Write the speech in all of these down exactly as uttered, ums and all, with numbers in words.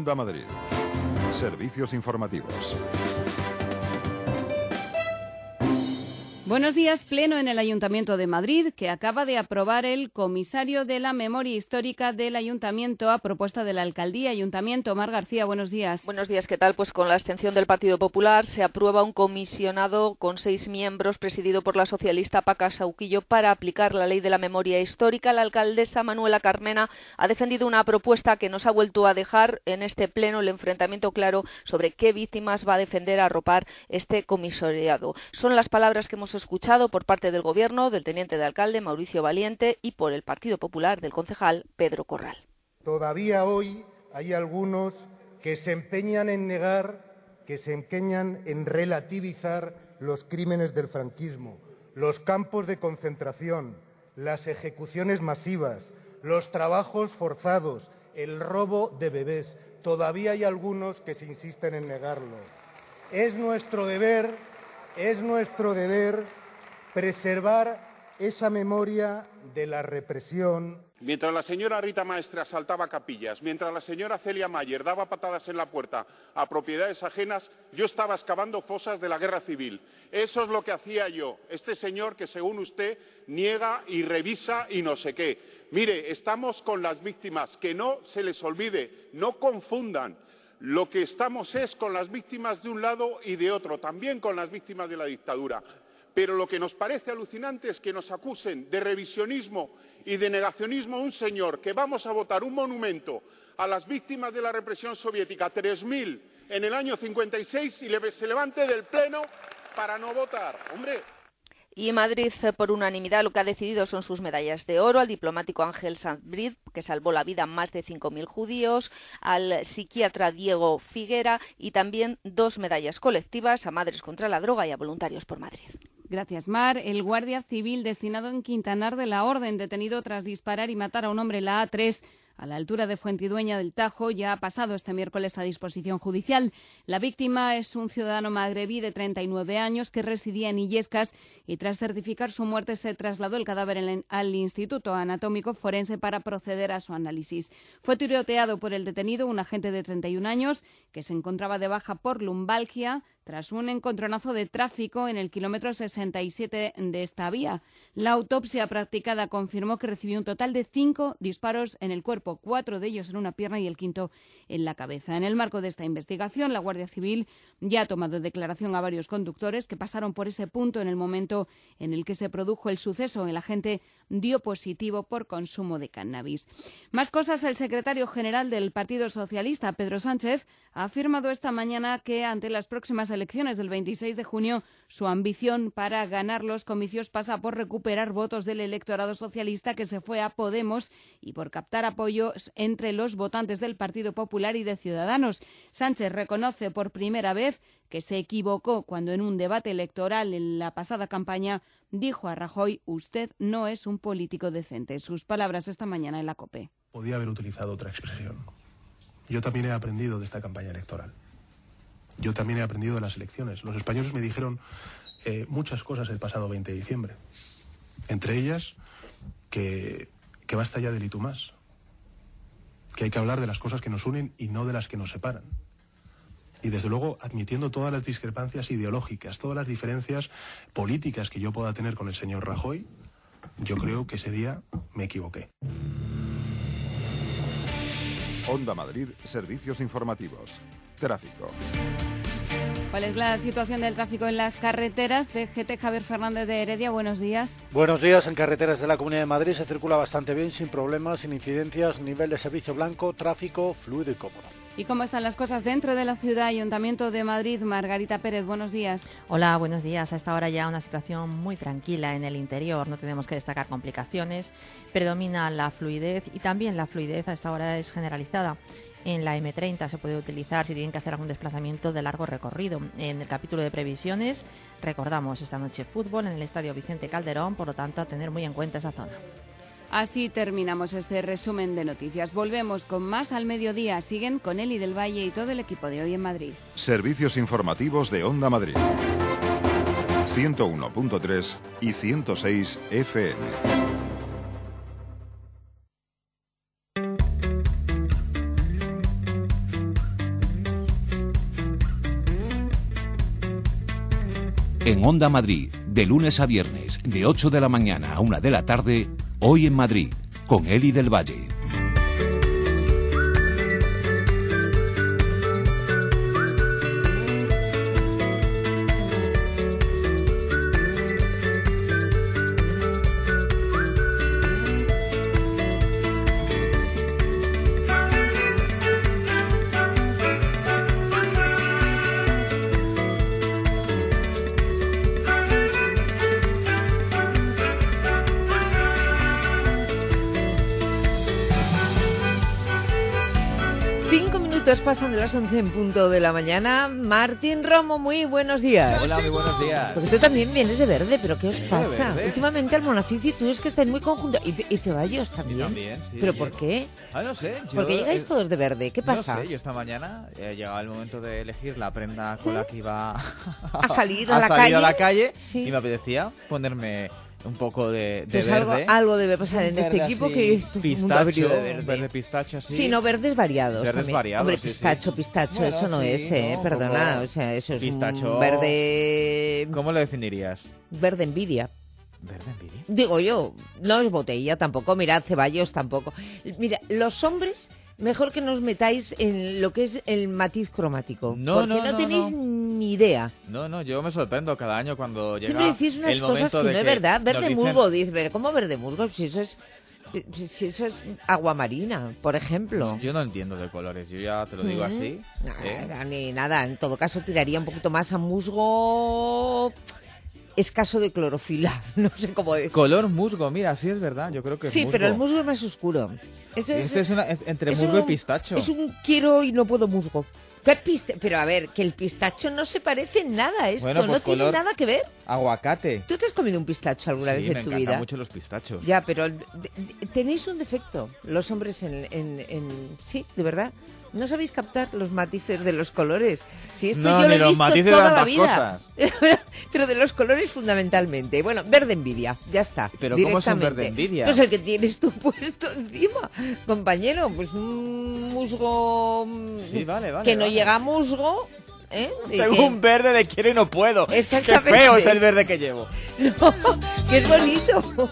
Onda Madrid. Servicios informativos. Buenos días. Pleno en el Ayuntamiento de Madrid, que acaba de aprobar el comisario de la memoria histórica del Ayuntamiento a propuesta de la Alcaldía. Ayuntamiento, Mar García, buenos días. Buenos días, ¿qué tal? Pues con la abstención del Partido Popular se aprueba un comisionado con seis miembros presidido por la socialista Paca Sauquillo para aplicar la ley de la memoria histórica. La alcaldesa Manuela Carmena ha defendido una propuesta que nos ha vuelto a dejar en este pleno el enfrentamiento claro sobre qué víctimas va a defender a arropar este comisariado. Son las palabras que hemos escuchado por parte del Gobierno, del teniente de alcalde Mauricio Valiente y por el Partido Popular del concejal Pedro Corral. Todavía hoy hay algunos que se empeñan en negar, que se empeñan en relativizar los crímenes del franquismo, los campos de concentración, las ejecuciones masivas, los trabajos forzados, el robo de bebés. Todavía hay algunos que se insisten en negarlo. Es nuestro deber... Es nuestro deber preservar esa memoria de la represión. Mientras la señora Rita Maestre asaltaba capillas, mientras la señora Celia Mayer daba patadas en la puerta a propiedades ajenas, yo estaba excavando fosas de la guerra civil. Eso es lo que hacía yo. Este señor que, según usted, niega y revisa y no sé qué. Mire, estamos con las víctimas, que no se les olvide, no confundan. Lo que estamos es con las víctimas de un lado y de otro, también con las víctimas de la dictadura. Pero lo que nos parece alucinante es que nos acusen de revisionismo y de negacionismo a un señor que vamos a votar un monumento a las víctimas de la represión soviética, tres mil en el año cincuenta y seis, y se levante del Pleno para no votar. ¡Hombre! Y Madrid, por unanimidad, lo que ha decidido son sus medallas de oro al diplomático Ángel Sanbrid, que salvó la vida a más de cinco mil judíos, al psiquiatra Diego Figuera y también dos medallas colectivas a Madres contra la Droga y a Voluntarios por Madrid. Gracias, Mar. El guardia civil destinado en Quintanar de la Orden, detenido tras disparar y matar a un hombre en la A tres a la altura de Fuentidueña del Tajo, ya ha pasado este miércoles a disposición judicial. La víctima es un ciudadano magrebí de treinta y nueve años que residía en Illescas y tras certificar su muerte se trasladó el cadáver en, al Instituto Anatómico Forense para proceder a su análisis. Fue tiroteado por el detenido, un agente de treinta y un años que se encontraba de baja por lumbalgia tras un encontronazo de tráfico en el kilómetro sesenta y siete de esta vía. La autopsia practicada confirmó que recibió un total de cinco disparos en el cuerpo, cuatro de ellos en una pierna y el quinto en la cabeza. En el marco de esta investigación, la Guardia Civil ya ha tomado declaración a varios conductores que pasaron por ese punto en el momento en el que se produjo el suceso. El agente dio positivo por consumo de cannabis. Más cosas. El secretario general del Partido Socialista, Pedro Sánchez, ha afirmado esta mañana que ante las próximas elecciones del veintiséis de junio, su ambición para ganar los comicios pasa por recuperar votos del electorado socialista que se fue a Podemos y por captar apoyos entre los votantes del Partido Popular y de Ciudadanos. Sánchez reconoce por primera vez que se equivocó cuando en un debate electoral en la pasada campaña dijo a Rajoy: usted no es un político decente. Sus palabras esta mañana en la COPE. Podía haber utilizado otra expresión. Yo también he aprendido de esta campaña electoral. Yo también he aprendido de las elecciones. Los españoles me dijeron eh, muchas cosas el pasado veinte de diciembre. Entre ellas, que, que basta ya del y tú más. Que hay que hablar de las cosas que nos unen y no de las que nos separan. Y desde luego, admitiendo todas las discrepancias ideológicas, todas las diferencias políticas que yo pueda tener con el señor Rajoy, yo creo que ese día me equivoqué. Onda Madrid, servicios informativos. Tráfico. ¿Cuál es la situación del tráfico en las carreteras? D G T Javier Fernández de Heredia, buenos días. Buenos días. En carreteras de la Comunidad de Madrid se circula bastante bien, sin problemas, sin incidencias, nivel de servicio blanco, tráfico fluido y cómodo. ¿Y cómo están las cosas dentro de la ciudad? Ayuntamiento de Madrid, Margarita Pérez, buenos días. Hola, buenos días. A esta hora ya una situación muy tranquila en el interior, no tenemos que destacar complicaciones, predomina la fluidez y también la fluidez a esta hora es generalizada. En la eme treinta se puede utilizar si tienen que hacer algún desplazamiento de largo recorrido. En el capítulo de previsiones, recordamos esta noche fútbol en el Estadio Vicente Calderón, por lo tanto a tener muy en cuenta esa zona. Así terminamos este resumen de noticias. Volvemos con más al mediodía. Siguen con Eli del Valle y todo el equipo de Hoy en Madrid. Servicios informativos de Onda Madrid. ciento uno punto tres y ciento seis F M. En Onda Madrid, de lunes a viernes, de ocho de la mañana a una de la tarde, Hoy en Madrid, con Eli del Valle. Pasan de las once en punto de la mañana. Martín Romo, muy buenos días. Hola, muy buenos días. Porque tú también vienes de verde, pero ¿qué os pasa? Últimamente Almonaciz y tú es que estáis muy conjuntos. Y, y Ceballos también. Yo también, sí. ¿Pero por qué? Ah, no sé. Yo, Porque llegáis eh, todos de verde. ¿Qué pasa? No sé, yo esta mañana he llegado el momento de elegir la prenda con la que iba a, a salir a, a la salir calle, a la calle sí. Y me apetecía ponerme un poco de, de pues verde. Algo, algo debe pasar en este equipo que todo el mundo ha venido de verde. Verde pistacho, sí. Sí, no, verdes variados Verdes también. variados, Hombre, sí, pistacho, sí. pistacho, Bueno, eso no sí, es, eh, no, perdona, como o sea, eso es pistacho, un verde... ¿Cómo lo definirías? Verde envidia. ¿Verde envidia? Digo yo, no es botella tampoco, mirad, Ceballos tampoco. Mira, los hombres... Mejor que nos metáis en lo que es el matiz cromático. No, porque no, no, no tenéis no. ni idea. No, no, yo me sorprendo cada año cuando llega Siempre decís unas el cosas que momento no de es que verdad. nos Verde dicen- musgo, dice, ¿cómo verde musgo? Si eso es... Si eso es agua marina, por ejemplo. Yo no entiendo de colores, yo ya te lo digo Mm. así. ¿eh? Nada, ni nada. En todo caso, tiraría un poquito más a musgo escaso de clorofila. No sé cómo decir. Color musgo, mira, sí es verdad, yo creo que es Sí, musgo. pero el musgo es más oscuro. Eso Este es una, es entre es musgo y un- pistacho. Es un quiero y no puedo musgo. ¿Qué piste? Pero a ver, que el pistacho no se parece en nada a esto, Bueno, pues no tiene color- nada que ver. Aguacate. ¿Tú te has comido un pistacho alguna Sí, vez me en tu encantan vida? mucho los pistachos. Ya, pero de- de- tenéis un defecto, los hombres en, en, en- Sí, de verdad. No sabéis captar los matices de los colores. Si esto No, yo ni lo he los visto matices de toda la tantas vida. Pero de los colores fundamentalmente. Bueno, verde envidia, ya está. Pero ¿cómo es un directamente. verde envidia? Pues el que tienes tú puesto encima, compañero. Pues un musgo... mm, Sí, vale, vale. que no vale. llega a musgo... ¿eh? Y Tengo que- un verde de quiero y no puedo. Exactamente. Qué feo es el verde que llevo. No, que es bonito.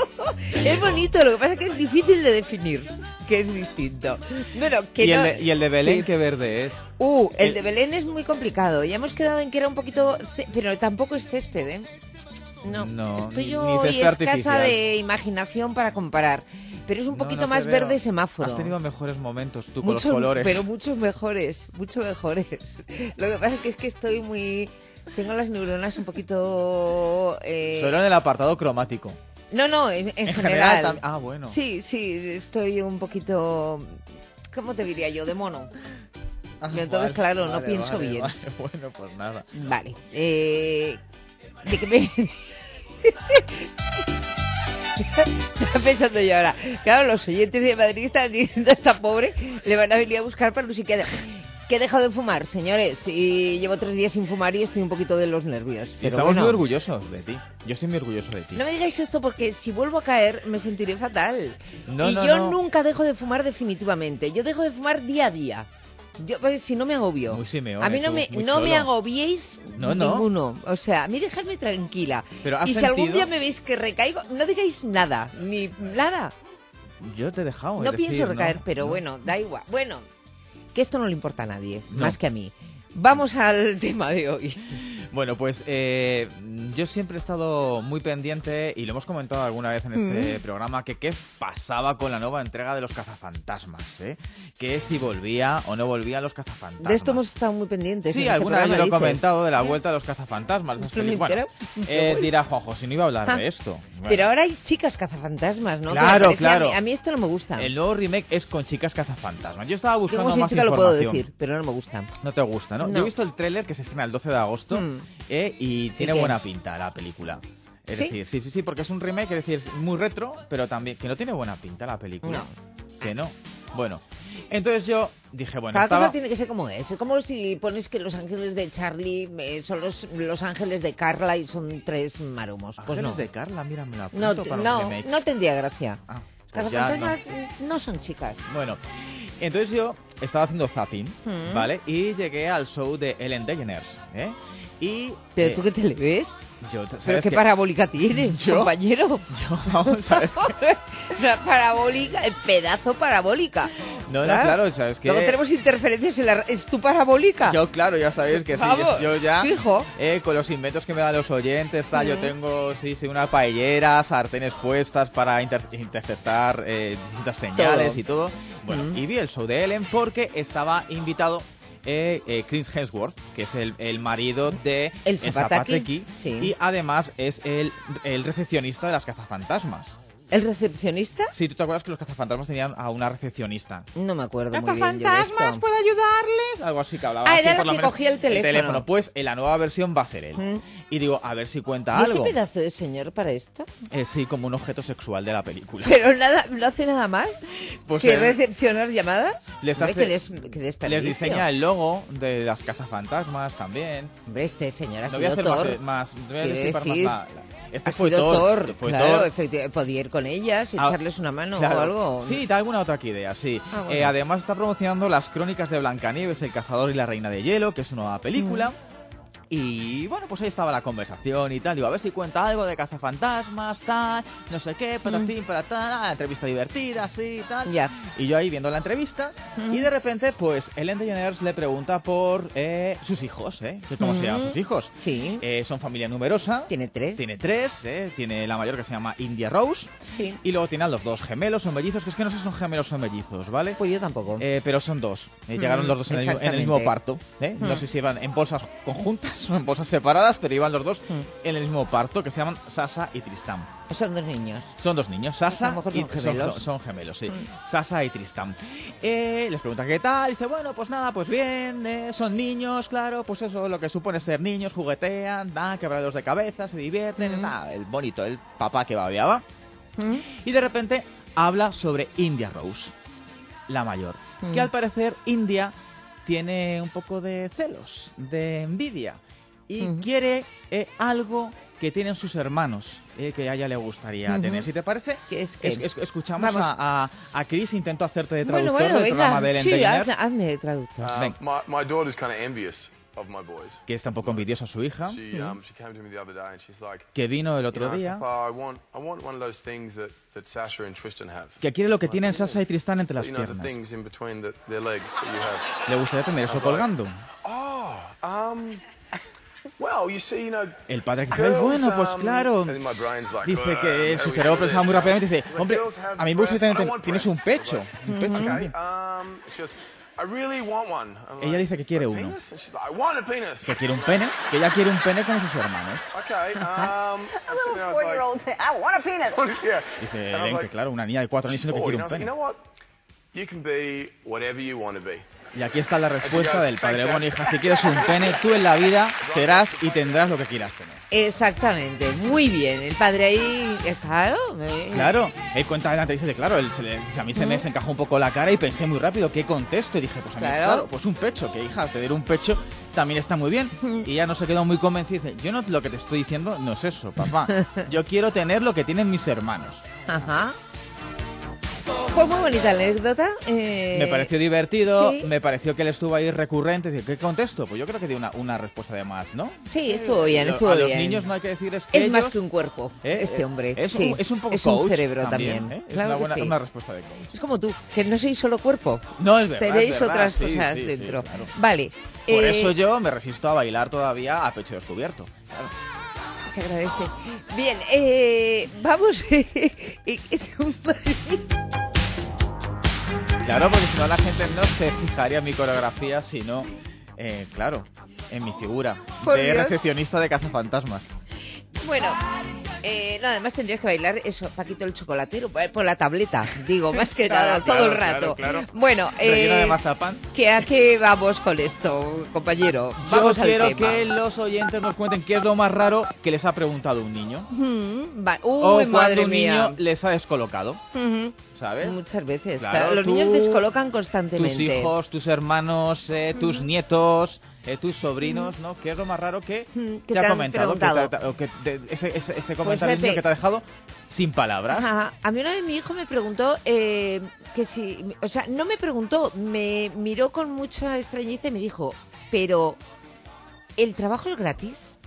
Es bonito, lo que pasa es que es difícil de definir, que es distinto. Bueno, que ¿Y, no... el de, ¿Y el de Belén Sí. qué verde es? Uh, el el- de Belén es muy complicado. Ya hemos quedado en que era un poquito... ce- Pero tampoco es césped, ¿eh? No, No, estoy ni- yo ni hoy césped escasa artificial. de imaginación para comparar. Pero es un No, poquito no te más veo. verde semáforo. Has tenido mejores momentos tú con Mucho- los colores. Pero muchos mejores, mucho mejores. Lo que pasa es que es que estoy muy... Tengo las neuronas un poquito... eh, Solo en el apartado cromático. No, no, en, en En general. general tam- ah, bueno. Sí, sí, estoy un poquito... ¿Cómo te diría yo? De mono. Ah, Entonces, vale, claro, no vale, pienso vale, bien. vale. Bueno, pues nada. Vale. Eh, ¿De qué me...? Estaba pensando yo ahora. Claro, los oyentes de Madrid están diciendo a esta pobre, le van a venir a buscar para un psiquiatra. Que he dejado de fumar, señores, y llevo tres días sin fumar y estoy un poquito de los nervios. Y Pero estamos bueno, muy orgullosos de ti. Yo estoy muy orgulloso de ti. no me digáis esto porque si vuelvo a caer me sentiré fatal. No, y no, yo no. nunca dejo de fumar definitivamente. Yo dejo de fumar día a día. Yo, pues, si no me agobio. Muy Simeone, a mí no tú, me, muy no me cholo. agobiéis No, no. ninguno. O sea, a mí dejadme tranquila. Pero ¿has y si algún sentido? día me veis que recaigo, no digáis nada, ni nada. Yo te he dejado. No es pienso decir, recaer, no, pero no. bueno, da igual. Bueno, que esto no le importa a nadie, No. más que a mí. Vamos al tema de hoy. Bueno, pues eh, yo siempre he estado muy pendiente y lo hemos comentado alguna vez en este Mm. programa que qué pasaba con la nueva entrega de los cazafantasmas, ¿eh? Que si volvía o no volvían los cazafantasmas. De esto hemos estado muy pendientes. Sí, en este alguna vez yo lo he programa, comentado de la dices. vuelta de los cazafantasmas. de esas No me películas. entero. Bueno, eh, dirá Juanjo, si no iba a hablar Ah. de esto. Bueno, Pero ahora hay chicas cazafantasmas, ¿no? Que Claro, me parece- claro. A mí, a mí esto no me gusta. el nuevo remake es con chicas cazafantasmas. Yo estaba Yo buscando como soy más chica lo información. puedo decir, pero no me gusta. No te gusta, ¿no? No. Yo he visto el tráiler que se estrena el doce de agosto Mm. eh, y tiene qué? buena pinta la película. Es ¿Sí? decir, sí, sí, sí, porque es un remake, es decir, es muy retro, pero también que no tiene buena pinta la película. No. Que no. Bueno, entonces yo dije, bueno, Cada estaba... cosa tiene que ser como es. Es como si pones que los ángeles de Charlie eh, son los, los ángeles de Carla y son tres maromos. Pues Ángeles no. de Carla, mira, me la No, apunto te- para un no, remake. no tendría gracia. Ah, Las pues ya no. fantasmas no. son chicas. Bueno, entonces yo estaba haciendo zapping, Mm. ¿vale? Y llegué al show de Ellen DeGeneres, ¿eh? Y, ¿Pero eh, tú qué te le ves? Yo, ¿sabes ¿Pero qué qué? parabólica tienes, ¿Yo? compañero? Yo, vamos, ¿sabes qué? Una parabólica, el pedazo parabólica. No, no, claro, ¿sabes qué? Luego tenemos interferencias en la... ¿Es tu parabólica? Yo, claro, ya sabéis que sí. Vamos, Yo, yo ya, fijo. eh, con los inventos que me dan los oyentes, tal, yo Mm. tengo, sí, sí, una paellera, sartenes puestas para inter- interceptar eh, distintas señales Todo. y todo. Bueno, Mm. y vi el show de Ellen porque estaba invitado eh, eh, Chris Hemsworth, que es el, el marido de El Zapataki, sí. y además es el, el recepcionista de las cazafantasmas. ¿El recepcionista? Sí, ¿tú te acuerdas que los cazafantasmas tenían a una recepcionista? No me acuerdo muy bien yo de ¿Cazafantasmas, esto. puedo ayudarles? Algo así que hablaba Ah, así, era la por lo que menos, cogía el teléfono. Pues en la nueva versión va a ser él. Mm. Y digo, a ver si cuenta ¿Y ese algo. pedazo de señor para esto? Eh, sí, como un objeto sexual de la película. Pero nada, no hace nada más Pues que él recepcionar llamadas. les Hombre, hace- qué des- qué desperdicio. les diseña el logo de las cazafantasmas también. Hombre, este señor ha No voy a sido hacer Thor. más, más, no voy a Quiere destripar más decir, la- la- Este ha fue sido Thor. Thor, fue claro, Thor. efectivamente. Podía ir con ellas y Ah, echarles una mano claro. o algo. Sí, da alguna otra idea, sí. Ah, bueno. Eh, además está promocionando las crónicas de Blancanieves, el cazador y la reina de hielo, que es una nueva película. Y bueno, pues ahí estaba la conversación y tal. Digo, a ver si cuenta algo de cazafantasmas, tal, no sé qué, patatín, patatán, ah, entrevista divertida, sí, tal. Ya. Y yo ahí viendo la entrevista, y de repente, pues, Ellen DeGeneres le pregunta por eh, sus hijos, ¿eh? Que ¿Cómo se llaman sus hijos? Sí. Eh, son familia numerosa. Tiene tres. Tiene tres, ¿eh? Tiene la mayor que se llama India Rose. Sí. Y luego tiene a los dos gemelos o mellizos, que es que no sé si son gemelos o mellizos, ¿vale? Pues yo tampoco. Eh, pero son dos. Eh, llegaron Mm, los dos en el, mismo- en el mismo exactamente. parto. ¿eh? No Mm. sé si iban en bolsas conjuntas o en bolsas separadas, pero iban los dos Mm. en el mismo parto, que se llaman Sasha y Tristam. Son dos niños. Son dos niños, A Sasha lo mejor y son gemelos. Son, son gemelos, sí. Mm. Sasha y Tristam. Eh, les pregunta qué tal, dice, bueno, pues nada, pues bien, eh, son niños, claro, pues eso, lo que supone ser niños, juguetean, dan quebraderos de cabeza, se divierten, Mm. nada, el bonito, el papá que babeaba. ¿Mm? Y de repente habla sobre India Rose, la mayor, Mm. que al parecer India tiene un poco de celos, de envidia, y Ujú. quiere eh, algo que tienen sus hermanos, eh, que a ella le gustaría Ujú. tener. Si te parece, ¿Qué es, qué? es- es- escuchamos Vamos. a, a, a Chris, intento hacerte de Bueno, traductor bueno, del venga. programa de Ellen Sí, DeGeneres, hazme, hazme de traductor. Um, Venga. my, my daughter's kind of envious of my boys. que está un poco envidiosa a su hija, She, um, she came to me the other day and she's like, que vino el you otro know, día, Papa, I want, I want one of those things that, that Sasha and Tristan have. que quiere lo que tienen Sasha y Tristan entre las You know, the piernas. things in between the, their legs that you have. Le gustaría tener I eso was like, colgando. Oh, um, well, you see, you know, El padre que dice, girls, bueno, pues um, claro. and my brain's like, Dice "Ugh, que su there we cerebro go, pensaba muy this." rápidamente y dice, Like, hombre, girls have a mí me gusta breasts, I tener, want tienes un breasts. pecho, Like, un pecho. okay, um, she goes, I really want one. I'm Ella like, dice que quiere "A uno. penis?" And she's like, I want a penis. Que quiere un pene, que ella quiere un pene como sus hermanos. Okay, um, I'm sitting there, I was like, say, I want a penis. yeah. Dice And I was Ellen que like, claro, una niña de cuatro años she's diciendo que forty. quiere And un I was like, you pene. know what? You can be whatever you want to be. Y aquí está la respuesta del padre. Thanks, Dad. Bueno, hija, si quieres un pene, tú en la vida serás y tendrás lo que quieras tener. Exactamente, muy bien. El padre ahí, eh, claro. me- Claro, él cuenta en la entrevista de, claro, él se le- a mí se me desencajó un poco la cara y pensé muy rápido, ¿qué contesto? Y dije, pues a mí, Claro. claro, pues un pecho, que hija, tener un pecho también está muy bien. Y ella no se quedó muy convencida y dice, yo no, lo que te estoy diciendo no es eso, papá. Yo quiero tener lo que tienen mis hermanos. Ajá. Pues muy bonita anécdota. eh, Me pareció divertido, sí. me pareció que él estuvo ahí recurrente. Dice, ¿qué contesto? Pues yo creo que dio una, una respuesta de más, ¿no? Sí, estuvo bien, Lo- estuvo a bien. los niños no hay que decirles que Es más ellos- que un cuerpo, ¿Eh? este hombre. Es, sí. un, es un poco Es coach un cerebro también. también. ¿eh? Es Claro una, que buena, sí. una respuesta de coach. Es como tú, que no sois solo cuerpo. No, es verdad. Tenéis es verdad, otras sí, cosas sí, sí, dentro. claro. Vale. Por eh, eso yo me resisto a bailar todavía a pecho descubierto. Claro. Se agradece. Bien, eh, vamos. Es un- Claro, porque si no la gente no se fijaría en mi coreografía, sino, eh, claro, en mi figura Por de Dios. recepcionista de cazafantasmas. Bueno, eh, no, además tendrías que bailar eso, Paquito el chocolatero, por por la tableta, digo, más que Claro, nada, claro, todo el claro, rato. claro. Bueno, Rellena de eh, mazapán. ¿que ¿a qué vamos con esto, compañero? Yo Vamos al quiero tema. que los oyentes nos cuenten qué es lo más raro que les ha preguntado un niño. Mm, va- o Uy, cuando madre un mía. niño les ha descolocado, Ujú. ¿sabes? Muchas veces, Claro, claro. Los tú, niños descolocan constantemente. Tus hijos, tus hermanos, eh, tus nietos, eh, tus sobrinos, ¿no? ¿Qué es lo más raro que que te te ha han comentado? Que preguntado. te ha- o que te- ese, ese, ese comentario fíjate. niño que te ha dejado sin palabras. Ajá. A mí una vez mi hijo me preguntó eh, que si... O sea, no me preguntó, me miró con mucha extrañeza y me dijo, pero ¿el trabajo es gratis?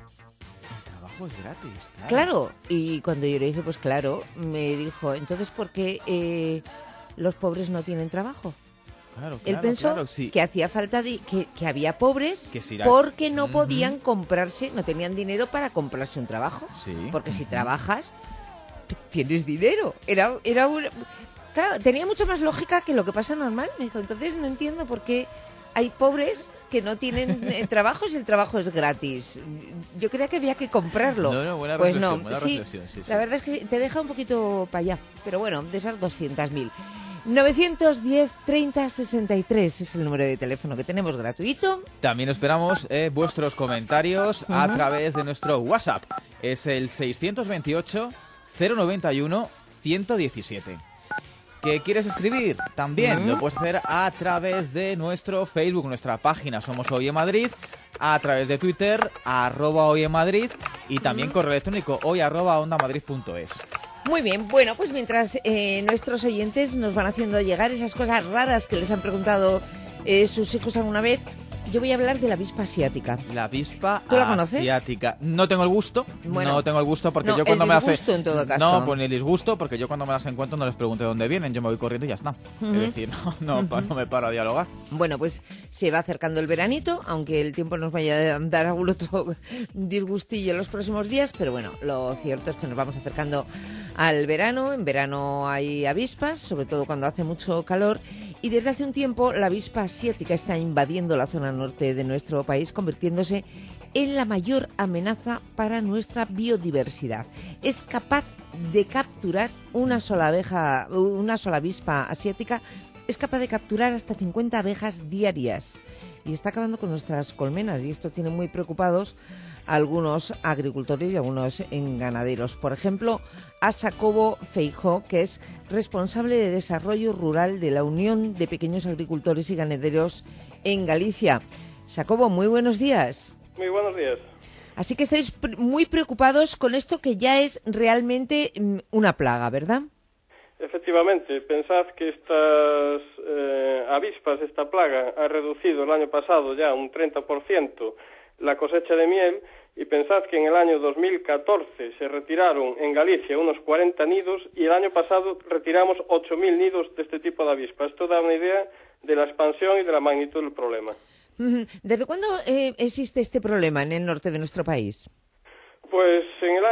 El trabajo es gratis, claro. Claro, y cuando yo le dije, pues claro, me dijo, entonces, ¿por qué eh, los pobres no tienen trabajo? Claro, Él claro, pensó claro, sí. que hacía falta, de, que, que había pobres Que si era- porque no Ujú. podían comprarse, no tenían dinero para comprarse un trabajo. Sí. Porque si Ujú. trabajas, t- tienes dinero. Era, era una... Claro, tenía mucho más lógica que lo que pasa normal. Me dijo, entonces no entiendo por qué hay pobres que no tienen eh, trabajo si el trabajo es gratis. Yo creía que había que comprarlo. No, no, buena pues reflexión, no, buena sí, reflexión, sí, sí. la verdad es que te deja un poquito para allá. Pero bueno, de esas doscientos mil. novecientos diez, treinta, sesenta y tres es el número de teléfono que tenemos gratuito. También esperamos eh, vuestros comentarios a Ujú. través de nuestro WhatsApp. Es el seiscientos veintiocho, cero noventa y uno, ciento diecisiete. ¿Qué quieres escribir? También Ujú. lo puedes hacer a través de nuestro Facebook, nuestra página Somos Hoy en Madrid, a través de Twitter, arroba Hoy en Madrid, y también correo electrónico hoy arroba ondamadrid punto es. Muy bien, bueno, pues mientras eh, nuestros oyentes nos van haciendo llegar esas cosas raras que les han preguntado eh, sus hijos alguna vez, yo voy a hablar de la avispa asiática. La avispa ¿Tú la conoces? asiática. No tengo el gusto. Bueno. no tengo el gusto porque No, yo cuando el me las disgusto en todo caso. No, pues ni el disgusto porque yo cuando me las encuentro no les pregunto de dónde vienen. Yo me voy corriendo y ya está. Ujú. Es decir, no, no, no me paro a dialogar. Bueno, pues se va acercando el veranito, aunque el tiempo nos vaya a dar algún otro disgustillo en los próximos días, pero bueno, lo cierto es que nos vamos acercando al verano. En verano hay avispas, sobre todo cuando hace mucho calor, y desde hace un tiempo la avispa asiática está invadiendo la zona norte de nuestro país, convirtiéndose en la mayor amenaza para nuestra biodiversidad. Es capaz de capturar una sola abeja, una sola avispa asiática, es capaz de capturar hasta cincuenta abejas diarias y está acabando con nuestras colmenas, y esto tiene muy preocupados a algunos agricultores y a algunos ganaderos. Por ejemplo, a Jacobo Feijó, que es responsable de desarrollo rural de la Unión de Pequeños Agricultores y Ganaderos en Galicia. Jacobo, muy buenos días. Muy buenos días. Así que estáis pr- muy preocupados con esto que ya es realmente mm, una plaga, ¿verdad? Efectivamente, pensad que estas eh, avispas, esta plaga, ha reducido el año pasado ya un treinta por ciento la cosecha de miel, y pensad que en el año dos mil catorce se retiraron en Galicia unos cuarenta nidos y el año pasado retiramos ocho mil nidos de este tipo de avispas. Esto da una idea de la expansión y de la magnitud del problema. Ujú. ¿Desde cuándo eh, existe este problema en el norte de nuestro país? Pues en el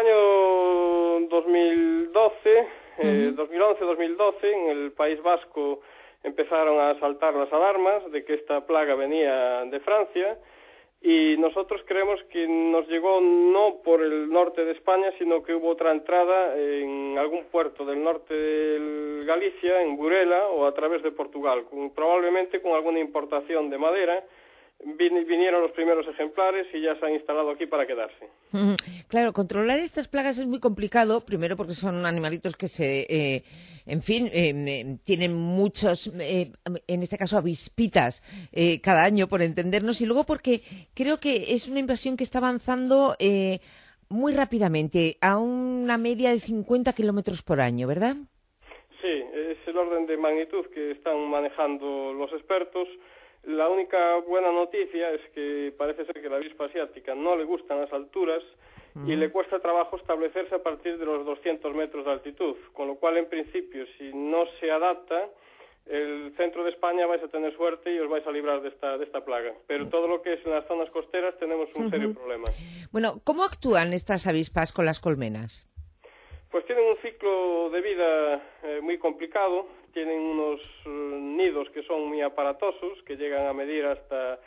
año dos mil doce, eh, dos mil once, dos mil doce, en el País Vasco empezaron a saltar las alarmas de que esta plaga venía de Francia, y nosotros creemos que nos llegó no por el norte de España, sino que hubo otra entrada en algún puerto del norte de Galicia, en Burela, o a través de Portugal, con, probablemente con alguna importación de madera. Vin, vinieron los primeros ejemplares y ya se han instalado aquí para quedarse. Ujú. Claro, controlar estas plagas es muy complicado, primero porque son animalitos que se, eh, en fin, eh, eh, tienen muchos, eh, en este caso avispitas, eh, cada año, por entendernos, y luego porque creo que es una invasión que está avanzando eh, muy rápidamente, a una media de cincuenta kilómetros por año, ¿verdad? Sí, es el orden de magnitud que están manejando los expertos. La única buena noticia es que parece ser que la avispa asiática no le gustan las alturas y le cuesta trabajo establecerse a partir de los doscientos metros de altitud, con lo cual, en principio, si no se adapta, el centro de España vais a tener suerte y os vais a librar de esta, de esta plaga. Pero todo lo que es en las zonas costeras tenemos un serio Ujú. problema. Bueno, ¿cómo actúan estas avispas con las colmenas? Pues tienen un ciclo de vida eh, muy complicado, tienen unos eh, nidos que son muy aparatosos, que llegan a medir hasta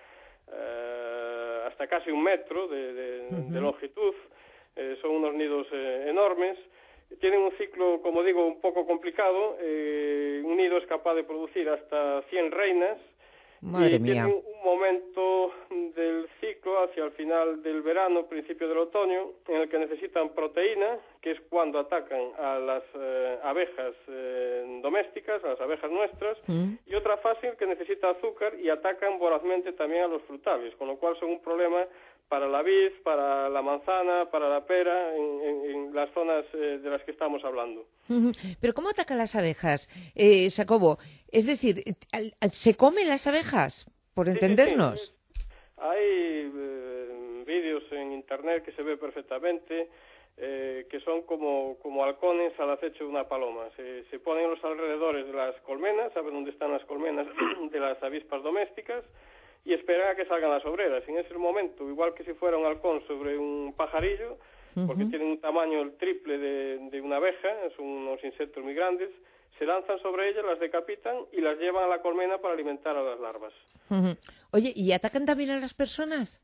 eh, hasta casi un metro de, de, Ujú. de longitud, eh, son unos nidos eh, enormes, tienen un ciclo, como digo, un poco complicado, eh, un nido es capaz de producir hasta cien reinas, Madre y mía. tienen un momento del ciclo hacia el final del verano, principio del otoño, en el que necesitan proteína, que es cuando atacan a las eh, abejas eh, domésticas, a las abejas nuestras, Mm. y otra fase en que necesita azúcar y atacan vorazmente también a los frutales, con lo cual son un problema para la vid, para la manzana, para la pera, en, en, en las zonas eh, de las que estamos hablando. Ujú. Pero ¿cómo atacan las abejas, eh, Jacobo? Es decir, ¿se comen las abejas? Por Sí, sí, entendernos. sí. Hay eh, vídeos en internet que se ve perfectamente, eh, que son como, como halcones al acecho de una paloma. Se, se ponen en los alrededores de las colmenas, saben dónde están las colmenas de las avispas domésticas, y esperan a que salgan las obreras. En ese momento, igual que si fuera un halcón sobre un pajarillo, porque uh-huh. tienen un tamaño el triple de, de una abeja, son unos insectos muy grandes, se lanzan sobre ellas, las decapitan y las llevan a la colmena para alimentar a las larvas. Uh-huh. Oye, ¿y atacan también a las personas?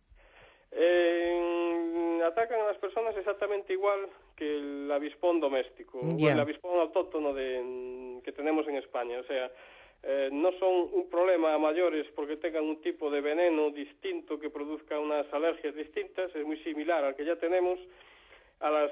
Eh, atacan a las personas exactamente igual que el avispón doméstico, yeah. o el avispón autóctono de, que tenemos en España. O sea, eh, no son un problema a mayores porque tengan un tipo de veneno distinto que produzca unas alergias distintas, es muy similar al que ya tenemos, a las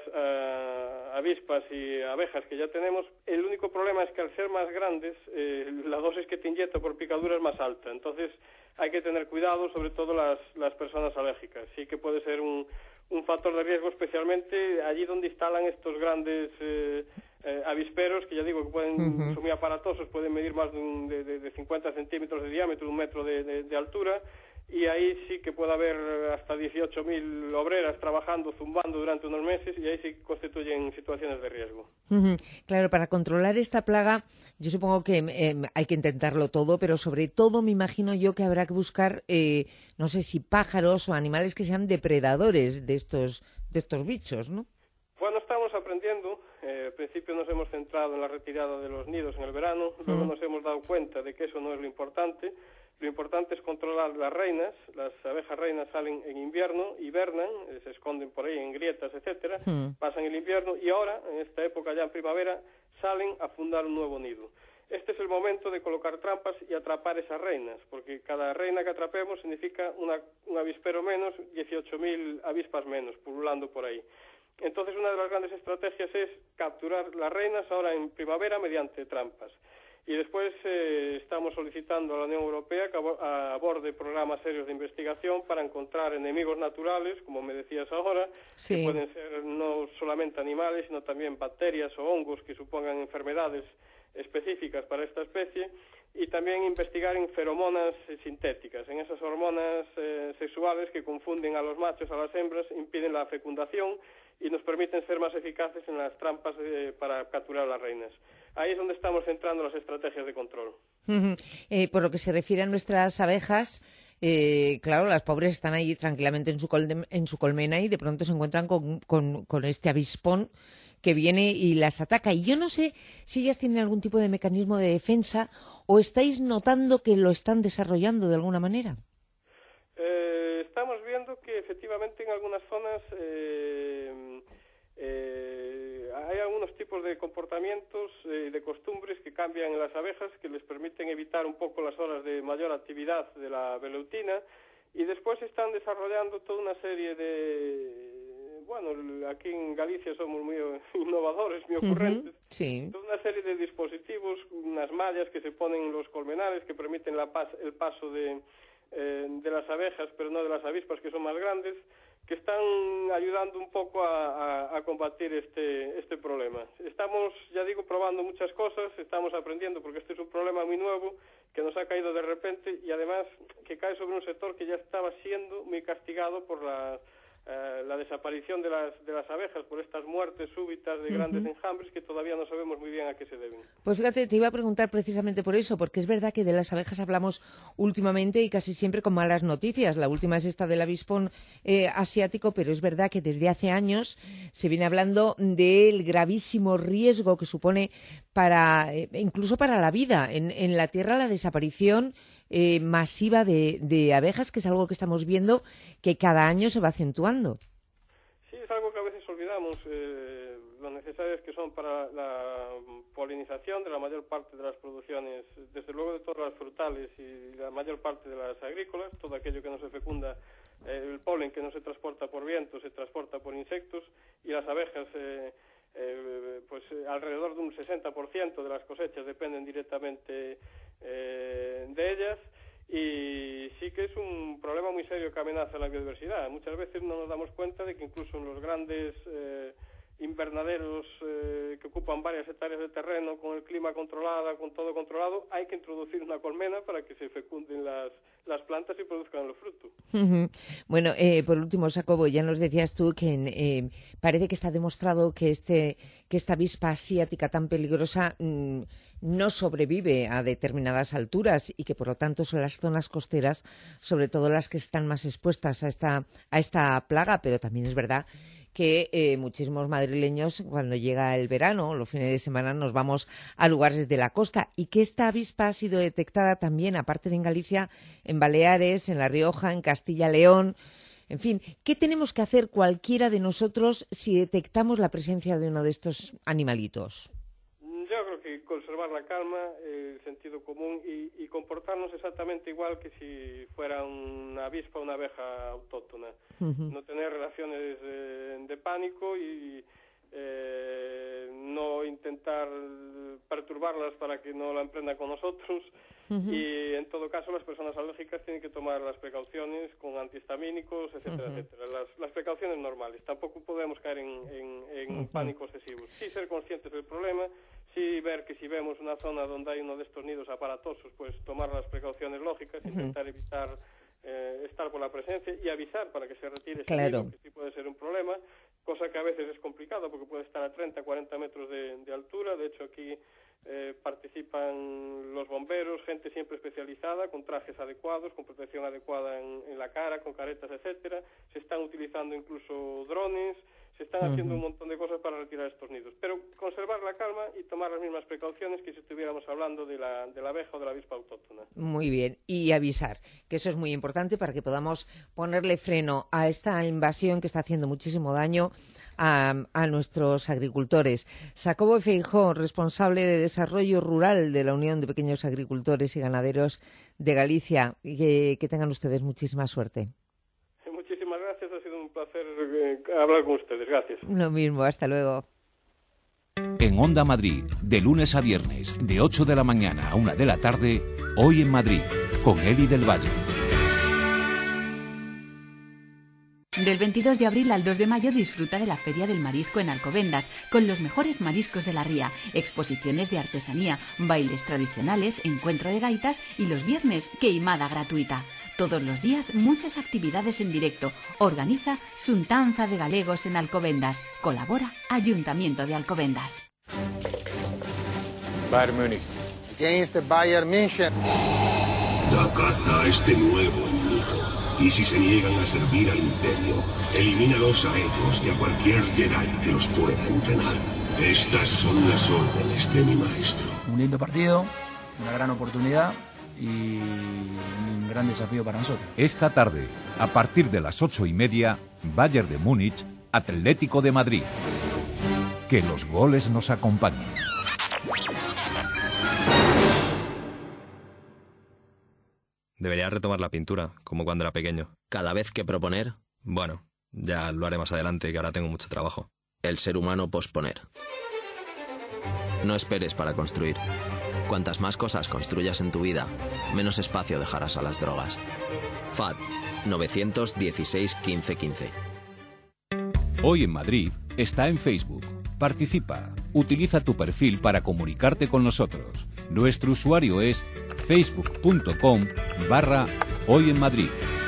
uh, avispas y abejas que ya tenemos. El único problema es que al ser más grandes, eh, la dosis que te inyecta por picadura es más alta. Entonces hay que tener cuidado, sobre todo las, las personas alérgicas. Sí que puede ser un, un factor de riesgo, especialmente allí donde instalan estos grandes eh, eh, avisperos, que ya digo que pueden, uh-huh. son muy aparatosos, pueden medir más de, un, de, de, de cincuenta centímetros de diámetro, un metro de, de, de altura, y ahí sí que puede haber hasta dieciocho mil obreras trabajando, zumbando durante unos meses, y ahí sí constituyen situaciones de riesgo. Uh-huh. Claro, para controlar esta plaga, yo supongo que eh, hay que intentarlo todo, pero sobre todo me imagino yo que habrá que buscar, eh, no sé si pájaros o animales que sean depredadores de estos, de estos bichos, ¿no? Bueno, estamos aprendiendo. Eh, al principio nos hemos centrado en la retirada de los nidos en el verano, luego uh-huh. nos hemos dado cuenta de que eso no es lo importante. Lo importante es controlar las reinas. Las abejas reinas salen en invierno, hibernan, eh, se esconden por ahí en grietas, etcétera, hmm. pasan el invierno y ahora, en esta época ya en primavera, salen a fundar un nuevo nido. Este es el momento de colocar trampas y atrapar esas reinas, porque cada reina que atrapemos significa una, un avispero menos, dieciocho mil avispas menos, pululando por ahí. Entonces, una de las grandes estrategias es capturar las reinas ahora en primavera mediante trampas. Y después eh, estamos solicitando a la Unión Europea que aborde programas serios de investigación para encontrar enemigos naturales, como me decías ahora, sí. que pueden ser no solamente animales, sino también bacterias o hongos que supongan enfermedades específicas para esta especie, y también investigar en feromonas eh, sintéticas, en esas hormonas eh, sexuales que confunden a los machos a las hembras, impiden la fecundación y nos permiten ser más eficaces en las trampas eh, para capturar a las reinas. Ahí es donde estamos centrando las estrategias de control. Uh-huh. Eh, por lo que se refiere a nuestras abejas, eh, claro, las pobres están ahí tranquilamente en su, col- en su colmena y de pronto se encuentran con, con, con este avispón que viene y las ataca. Y yo no sé si ellas tienen algún tipo de mecanismo de defensa o estáis notando que lo están desarrollando de alguna manera. Eh, estamos viendo que efectivamente en algunas zonas eh, eh, hay algunos tipos de comportamientos y eh, de costumbres que cambian en las abejas que les permiten evitar un poco las horas de mayor actividad de la veleutina, y después están desarrollando toda una serie de... Bueno, aquí en Galicia somos muy innovadores, muy ocurrentes. Uh-huh, sí. Toda una serie de dispositivos, unas mallas que se ponen en los colmenares que permiten la pas- el paso de, eh, de las abejas, pero no de las avispas, que son más grandes, que están ayudando un poco a, a, a combatir este, este problema. Estamos, ya digo, probando muchas cosas, estamos aprendiendo, porque este es un problema muy nuevo que nos ha caído de repente y además que cae sobre un sector que ya estaba siendo muy castigado por la... Uh, la desaparición de las de las abejas por estas muertes súbitas de grandes uh-huh. enjambres que todavía no sabemos muy bien a qué se deben. Pues fíjate, te iba a preguntar precisamente por eso, porque es verdad que de las abejas hablamos últimamente y casi siempre con malas noticias. La última es esta del avispón eh, asiático, pero es verdad que desde hace años se viene hablando del gravísimo riesgo que supone para eh, incluso para la vida en, en la Tierra la desaparición Eh, masiva de, de abejas, que es algo que estamos viendo que cada año se va acentuando. Sí, es algo que a veces olvidamos, eh, lo necesarias que son para la polinización de la mayor parte de las producciones, desde luego de todas las frutales y la mayor parte de las agrícolas, todo aquello que no se fecunda, eh, el polen que no se transporta por viento, se transporta por insectos, y las abejas... Eh, Eh, pues eh, alrededor de un sesenta por ciento de las cosechas dependen directamente eh, de ellas, y sí que es un problema muy serio que amenaza la biodiversidad. Muchas veces no nos damos cuenta de que incluso en los grandes eh, invernaderos eh, que ocupan varias hectáreas de terreno, con el clima controlado, con todo controlado, hay que introducir una colmena para que se fecunden las, las plantas y produzcan los frutos. Uh-huh. Bueno, eh, por último, Jacobo, ya nos decías tú que eh, parece que está demostrado que este que esta avispa asiática tan peligrosa mmm, no sobrevive a determinadas alturas y que por lo tanto son las zonas costeras, sobre todo las que están más expuestas a esta a esta plaga, pero también es verdad que eh, muchísimos madrileños, cuando llega el verano, los fines de semana, nos vamos a lugares de la costa, y que esta avispa ha sido detectada también, aparte de en Galicia, en Baleares, en La Rioja, en Castilla-León. En fin, ¿qué tenemos que hacer cualquiera de nosotros si detectamos la presencia de uno de estos animalitos? Yo creo que conservar la calma, el sentido común y, y comportarnos exactamente igual que si fuera una avispa o una abeja autóctona. Uh-huh. No tener relaciones eh, de pánico y eh, no intentar perturbarlas para que no la emprendan con nosotros. Uh-huh. Y en todo caso las personas alérgicas tienen que tomar las precauciones con antihistamínicos, etcétera, uh-huh. etcétera. Las, las precauciones normales. Tampoco podemos caer en, en, en uh-huh. pánico excesivo. Sí ser conscientes del problema. Sí, ver que si vemos una zona donde hay uno de estos nidos aparatosos, pues tomar las precauciones lógicas, uh-huh. intentar evitar eh, estar por la presencia y avisar para que se retire ese claro. nido, que sí puede ser un problema, cosa que a veces es complicado porque puede estar a treinta, cuarenta metros de, de altura. De hecho, aquí eh, participan los bomberos, gente siempre especializada, con trajes adecuados, con protección adecuada en, en la cara, con caretas, etcétera. Se están utilizando incluso drones. Se están haciendo uh-huh. un montón de cosas para retirar estos nidos. Pero conservar la calma y tomar las mismas precauciones que si estuviéramos hablando de la, de la abeja o de la avispa autóctona. Muy bien. Y avisar, que eso es muy importante para que podamos ponerle freno a esta invasión que está haciendo muchísimo daño a, a nuestros agricultores. Jacobo Feijóo, responsable de Desarrollo Rural de la Unión de Pequeños Agricultores y Ganaderos de Galicia. Que, que tengan ustedes muchísima suerte. Gracias, ha sido un placer eh, hablar con ustedes. Gracias. Lo mismo, hasta luego. En Onda Madrid, de lunes a viernes, de ocho de la mañana a una de la tarde, Hoy en Madrid, con Eli del Valle. Del veintidós de abril al dos de mayo disfruta de la Feria del Marisco en Alcobendas, con los mejores mariscos de la ría, exposiciones de artesanía, bailes tradicionales, encuentro de gaitas y los viernes queimada gratuita. Todos los días muchas actividades en directo. Organiza Xuntanza de Galegos en Alcobendas. Colabora Ayuntamiento de Alcobendas. Bayern Múnich. Against Bayern München. Da caza a este nuevo enemigo. Y si se niegan a servir al Imperio, elimínalos a ellos y a cualquier Jedi que los pueda entrenar. Estas son las órdenes de mi maestro. Un lindo partido, una gran oportunidad y un gran desafío para nosotros. Esta tarde, a partir de las ocho y media, Bayern de Múnich, Atlético de Madrid. Que los goles nos acompañen. Debería retomar la pintura, como cuando era pequeño. ¿Cada vez que proponer? Bueno, ya lo haré más adelante, que ahora tengo mucho trabajo. El ser humano posponer. No esperes para construir. Cuantas más cosas construyas en tu vida, menos espacio dejarás a las drogas. F A D nueve uno seis, quince, quince. Hoy en Madrid está en Facebook. Participa. Utiliza tu perfil para comunicarte con nosotros. Nuestro usuario es facebook punto com barra Hoy en Madrid.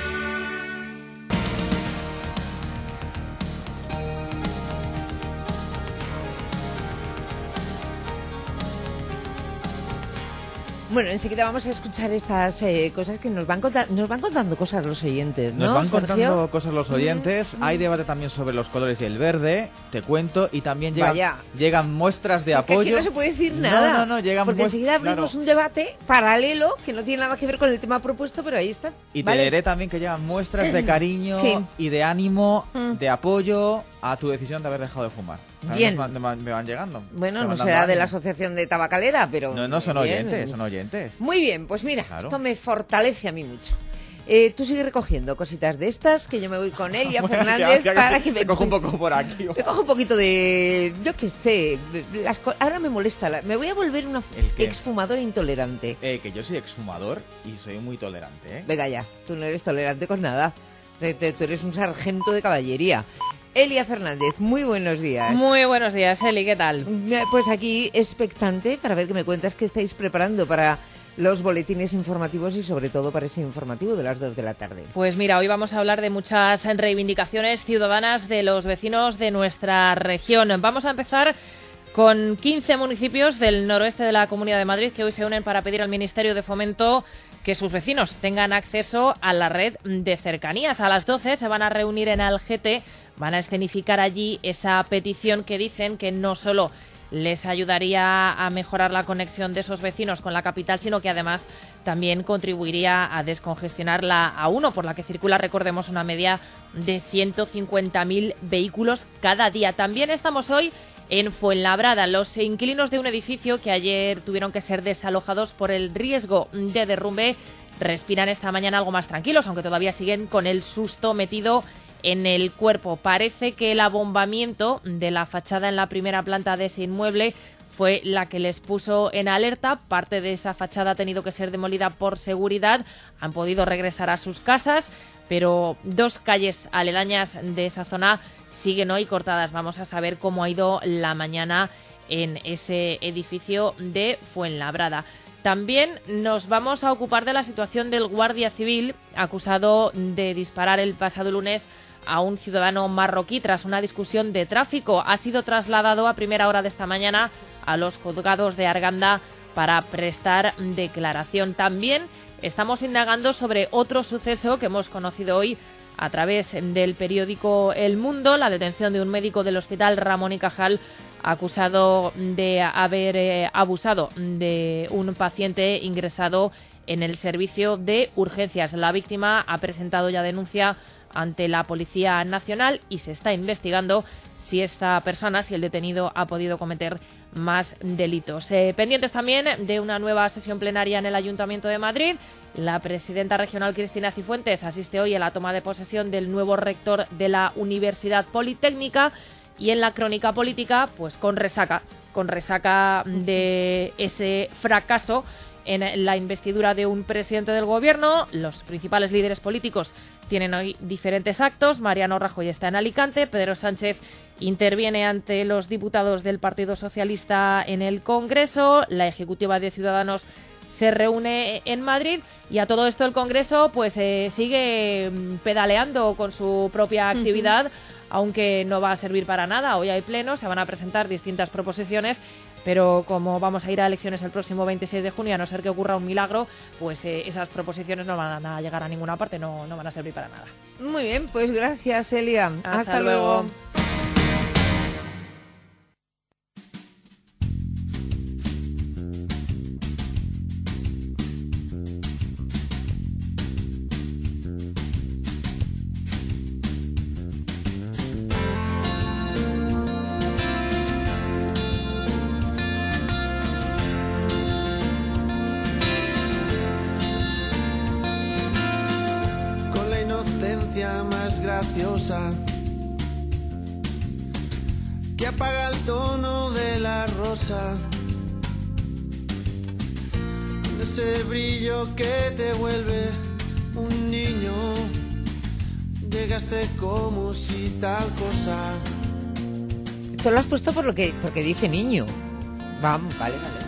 Bueno, enseguida vamos a escuchar estas eh, cosas que nos van, nos van contando cosas los oyentes, ¿no? Nos van Sergio? contando cosas los oyentes. Mm, Hay debate también sobre los colores y el verde, te cuento, y también llegan, llegan muestras de es apoyo. Que aquí no se puede decir nada. No, no, no, llegan porque enseguida abrimos claro. un debate paralelo que no tiene nada que ver con el tema propuesto, pero ahí está. Y ¿vale? te diré también que llegan muestras de cariño sí. y de ánimo, mm. de apoyo a tu decisión de haber dejado de fumar. Bien. Me van, me van llegando. Bueno, no será ánimo. de la asociación de tabacalera, pero... No, no, son bien. oyentes, son oyentes. Muy bien, pues mira, claro. Esto me fortalece a mí mucho. Eh, tú sigues recogiendo cositas de estas, que yo me voy con Elia bueno, Fernández que, que, para que, que me... me cojo un poco por aquí. Me cojo un poquito de... yo qué sé, las co... ahora me molesta, la... me voy a volver una exfumadora intolerante. Eh, que yo soy exfumador y soy muy tolerante, ¿eh? Venga ya, tú no eres tolerante con nada. Te, te, tú eres un sargento de caballería. Elia Fernández, muy buenos días. Muy buenos días, Eli, ¿qué tal? Pues aquí expectante para ver qué me cuentas que estáis preparando para los boletines informativos y sobre todo para ese informativo de las dos de la tarde. Pues mira, hoy vamos a hablar de muchas reivindicaciones ciudadanas de los vecinos de nuestra región. Vamos a empezar con quince municipios del noroeste de la Comunidad de Madrid que hoy se unen para pedir al Ministerio de Fomento que sus vecinos tengan acceso a la red de cercanías. A las doce se van a reunir en Algete, van a escenificar allí esa petición que dicen que no solo les ayudaría a mejorar la conexión de esos vecinos con la capital, sino que además también contribuiría a descongestionar la A uno, por la que circula, recordemos, una media de ciento cincuenta mil vehículos cada día. También estamos hoy en Fuenlabrada. Los inquilinos de un edificio que ayer tuvieron que ser desalojados por el riesgo de derrumbe respiran esta mañana algo más tranquilos, aunque todavía siguen con el susto metido en el cuerpo. Parece que el abombamiento de la fachada en la primera planta de ese inmueble fue la que les puso en alerta. Parte de esa fachada ha tenido que ser demolida por seguridad. Han podido regresar a sus casas, pero dos calles aledañas de esa zona siguen hoy cortadas. Vamos a saber cómo ha ido la mañana en ese edificio de Fuenlabrada. También nos vamos a ocupar de la situación del guardia civil acusado de disparar el pasado lunes a un ciudadano marroquí tras una discusión de tráfico. Ha sido trasladado a primera hora de esta mañana a los juzgados de Arganda para prestar declaración. También estamos indagando sobre otro suceso que hemos conocido hoy a través del periódico El Mundo, la detención de un médico del Hospital Ramón y Cajal acusado de haber eh, abusado de un paciente ingresado en el servicio de urgencias. La víctima ha presentado ya denuncia ante la Policía Nacional y se está investigando si esta persona, si el detenido, ha podido cometer más delitos. Eh, pendientes también de una nueva sesión plenaria en el Ayuntamiento de Madrid. La presidenta regional Cristina Cifuentes asiste hoy a la toma de posesión del nuevo rector de la Universidad Politécnica. Y en la crónica política, pues con resaca, con resaca de ese fracaso en la investidura de un presidente del gobierno. Los principales líderes políticos tienen hoy diferentes actos. Mariano Rajoy está en Alicante, Pedro Sánchez interviene ante los diputados del Partido Socialista en el Congreso, la ejecutiva de Ciudadanos se reúne en Madrid y a todo esto el Congreso pues eh, sigue pedaleando con su propia actividad. Uh-huh. Aunque no va a servir para nada. Hoy hay pleno, se van a presentar distintas proposiciones, pero como vamos a ir a elecciones el próximo veintiséis de junio, a no ser que ocurra un milagro, pues eh, esas proposiciones no van a llegar a ninguna parte, no, no van a servir para nada. Muy bien, pues gracias, Elia. Hasta, Hasta luego. luego. Más graciosa que apaga el tono de la rosa, ese brillo que te vuelve un niño, llegaste como si tal cosa. Esto lo has puesto por lo que porque dice niño. Vamos, vale, vale.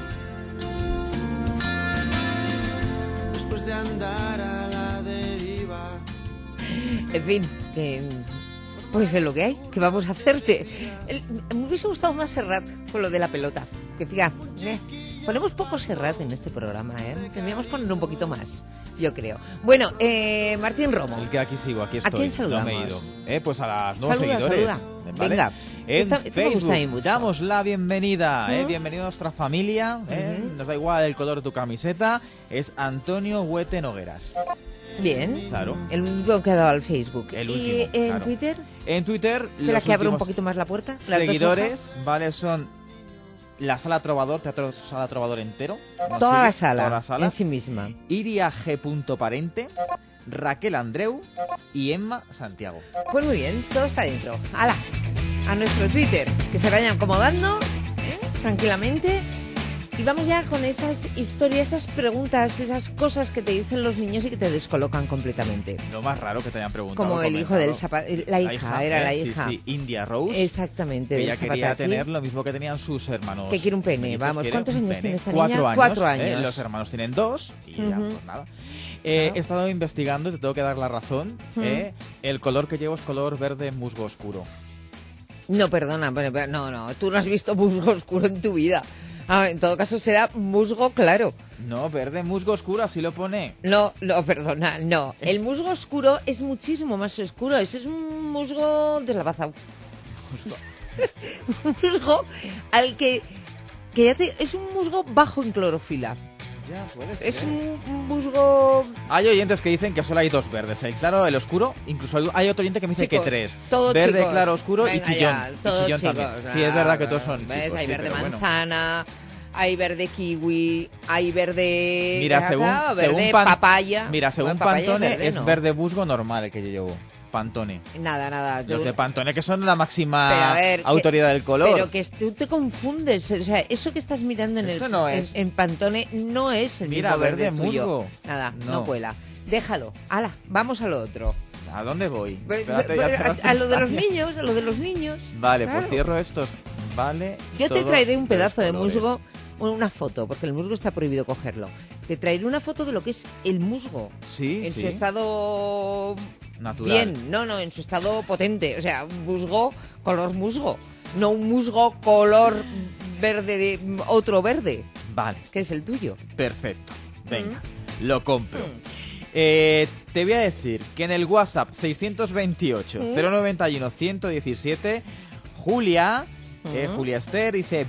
Después de andar a la deriva. En fin, que pues es lo que hay, que vamos a hacerte. El, me hubiese gustado más Serrat con lo de la pelota. Que fíjate, eh, ponemos poco Serrat en este programa, ¿eh? Tendríamos que poner un poquito más, yo creo. Bueno, eh, Martín Romo. El que aquí sigo, aquí estoy. ¿A quién saludamos? No me he ido. Eh, pues a las nuevos saluda, seguidores. Saluda. ¿Vale? Venga. En Esta, Facebook damos la bienvenida, ¿Mm? eh, bienvenido a nuestra familia, eh, uh-huh. Nos da igual el color de tu camiseta, es Antonio Huete Nogueras. Bien, claro. El último que ha dado al Facebook. El ¿Y último, en claro. Twitter? En Twitter, ¿Se la que abre un poquito más la puerta? Seguidores, vale, son la Sala Trovador, Teatro Sala Trovador entero. Toda la, sala, toda la sala, en sí misma. Iria G. Parente, Raquel Andreu y Emma Santiago. Pues muy bien, todo está dentro. ¡Hala! A nuestro Twitter, que se vayan acomodando, ¿eh? Tranquilamente. Y vamos ya con esas historias, esas preguntas, esas cosas que te dicen los niños y que te descolocan completamente. Lo más raro que te hayan preguntado. Como el hijo del zapato, la hija, la hija era ¿eh? la Sí, hija. sí, India Rose. Exactamente. Que ella del quería zapataki. tener lo mismo que tenían sus hermanos. Que quiere un pene, mellizos, vamos. quiere ¿Cuántos un años pene. tiene esta Cuatro niña? años. Cuatro ¿eh? años. Los hermanos tienen dos y ya, Ujú. pues nada. Eh, He estado investigando, te tengo que dar la razón. Ujú. eh, el color que llevo es color verde musgo oscuro. No, perdona, pero- pero- no, no, tú no has visto musgo oscuro en tu vida. Ah, en todo caso será musgo claro. No, verde musgo oscuro, así lo pone. No, no, perdona, no. El musgo oscuro es muchísimo más oscuro. Ese es un musgo deslavazado. Un musgo al que, que ya te, es un musgo bajo en clorofila. Ya, puede ser. Es un musgo... Hay oyentes que dicen que solo hay dos verdes, el claro, el oscuro. Incluso hay- hay otro oyente que me dice Chicos, que tres. todo Verde, chicos. claro, oscuro Venga y chillón. ya, Y todos chillón chicos, también. Sí, es verdad que todos son ¿ves? chicos, Hay sí, verde pero bueno. manzana, hay verde kiwi, hay verde... Mira, ¿qué según, habrá? Verde según pan- papaya. Mira, según Bueno, papaya Pantone, verde, es ¿no? verde musgo normal el que yo llevo. Pantone. Nada, nada. Los tú- de Pantone, que son la máxima Pero a ver, que- autoridad del color. Pero que tú te confundes, o sea, eso que estás mirando en Esto el no en, es. en Pantone no es el Mira, mismo verde, verde tuyo. musgo. Nada, no. No. cuela. Déjalo. Hala, vamos a lo otro. ¿A dónde voy? Ve- Espérate, ve- ya a, espérate. a lo de los niños, a lo de los niños. Vale, Claro. pues cierro estos. Vale. Yo te todo traeré un pedazo de colores. musgo, una foto, porque el musgo está prohibido cogerlo. Te traeré una foto de lo que es el musgo. Sí, En sí. su estado Natural. bien, no, no, en su estado potente. O sea, un musgo color musgo, no un musgo color verde de otro verde, Vale, que es el tuyo. perfecto. Venga, lo compro. Eh, te voy a decir que en el WhatsApp seiscientos veintiocho, Mm. cero noventa y uno, ciento diecisiete, Julia, eh, Mm. Julia Esther dice,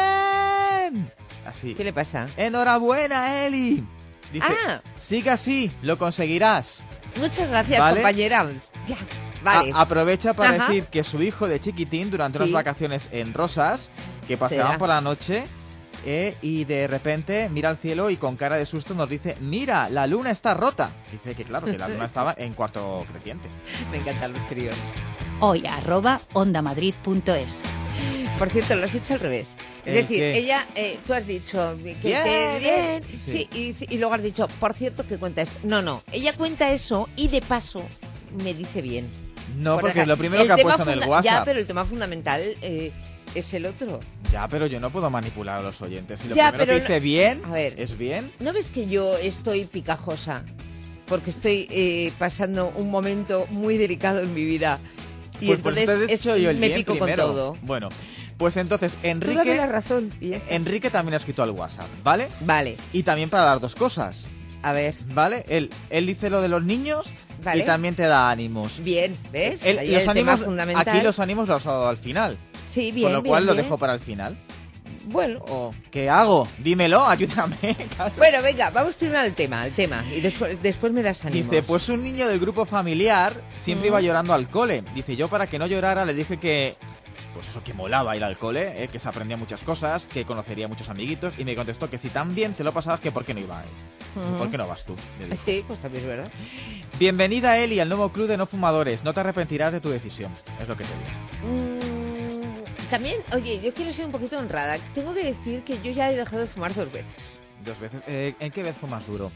¡bien! Así. ¿Qué le pasa? ¡Enhorabuena, Eli! Dice, Ah. siga así, lo conseguirás. Muchas gracias, ¿Vale? compañera. Ya, vale. A- aprovecha para Ajá. decir que su hijo de chiquitín, durante Sí. unas vacaciones en Rosas, que paseaban Será. por la noche, eh, y de repente mira al cielo y con cara de susto nos dice, mira, la luna está rota. Dice que claro, que la luna estaba en cuarto creciente. Me encantan los críos. Hoy arroba ondamadrid.es. Por cierto, lo has hecho al revés. Es ¿El decir, qué? ella, eh, tú has dicho que, que Bien, bien, sí. sí, y, y luego has dicho, por cierto, que cuenta esto. No, no, ella cuenta eso y de paso me dice bien. No, Por porque dejar- es lo primero el que ha tema puesto en el funda- WhatsApp. Ya, pero el tema fundamental eh, es el otro. Ya, pero yo no puedo manipular a los oyentes. Si lo Ya, primero pero que dice no- bien, A ver. es bien. ¿No ves que yo estoy picajosa? Porque estoy eh, pasando un momento muy delicado en mi vida. Y Pues, pues entonces entonces he es- hecho yo el me bien pico primero. con todo. Bueno, pues entonces Tú dame Enrique, la razón. y ya está. Enrique también ha escrito al WhatsApp, ¿vale? Vale, Y también para las dos cosas, a ver. ¿vale? Él, él dice lo de los niños Vale. y también te da ánimos. Bien, ¿ves? Él- Ahí los el tema ánimos, fundamental. aquí los ánimos los ha dado al final. Sí, bien, Con lo bien, cual lo bien. dejo para el final. Bueno. O, ¿qué hago? Dímelo, ayúdame. Bueno, venga, vamos primero al tema, al tema. Y después, después me las animo. Dice, pues un niño del grupo familiar siempre Mm. iba llorando al cole. Dice, yo para que no llorara le dije que, pues eso, que molaba ir al cole, eh, que se aprendía muchas cosas, que conocería muchos amiguitos. Y me contestó que si tan bien te lo pasabas, que por qué no iba él. Ujú. ¿Por qué no vas tú? Le dijo. Sí, pues también es verdad. Bienvenida, Eli, al nuevo club de no fumadores. No te arrepentirás de tu decisión. Es lo que te digo. Mm, también, oye, yo quiero ser un poquito honrada. Tengo que decir que yo ya he dejado de fumar dos veces. Dos veces. Eh, ¿En qué vez fue más duro?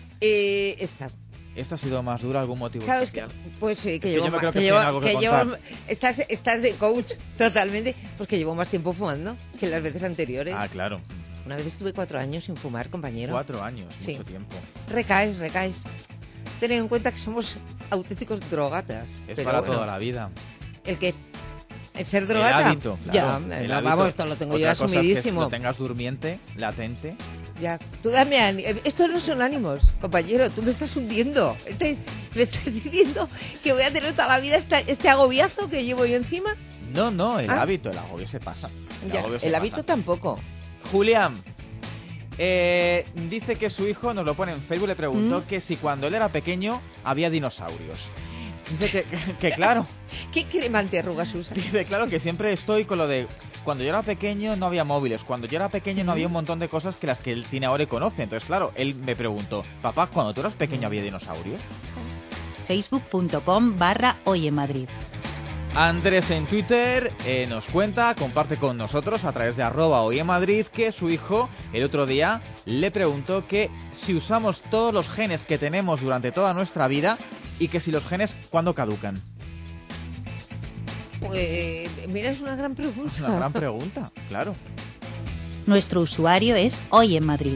Eh, esta. ¿Esta ha sido más dura? ¿Algún motivo Claro, es que, especial? pues sí, que Es que llevo yo me más- creo que que tiene llevo- algo que que llevo- contar. estás, estás de coach totalmente, pues que llevo más tiempo fumando que las veces anteriores. Ah, claro. Una vez estuve cuatro años sin fumar, compañero. Cuatro años, Sí. mucho tiempo. Recaes, recaes. Ten en cuenta que somos auténticos drogatas. Es pero para bueno, toda la vida. ¿El qué? ¿El ser drogata? El hábito, claro. Ya, el no, hábito. vamos, esto lo tengo yo Otra cosa es que asumidísimo. lo tengas durmiente, latente. Ya, tú dame ánimo. Estos no son ánimos, compañero. Tú me estás hundiendo. Este- me estás diciendo que voy a tener toda la vida este, este agobiazo que llevo yo encima. No, no, el Ah. hábito, el agobio se pasa. El, Ya, agobio se el pasa. hábito tampoco. Julián, eh, dice que su hijo, nos lo pone en Facebook, le preguntó ¿Mm? que si cuando él era pequeño había dinosaurios. Dice que, que, que claro, ¿Qué cremante arrugas usa? dice claro que siempre estoy con lo de cuando yo era pequeño no había móviles, cuando yo era pequeño no había un montón de cosas que las que él tiene ahora y conoce. Entonces claro, él me preguntó, papá, cuando tú eras pequeño había dinosaurios. facebook punto com barra hoy en Madrid. Andrés en Twitter eh, nos cuenta, comparte con nosotros a través de arroba hoy en Madrid, que su hijo el otro día le preguntó que si usamos todos los genes que tenemos durante toda nuestra vida y que si los genes, ¿cuándo caducan? Pues mira, es una gran pregunta. Es una gran pregunta, claro. Nuestro usuario es Hoy en Madrid.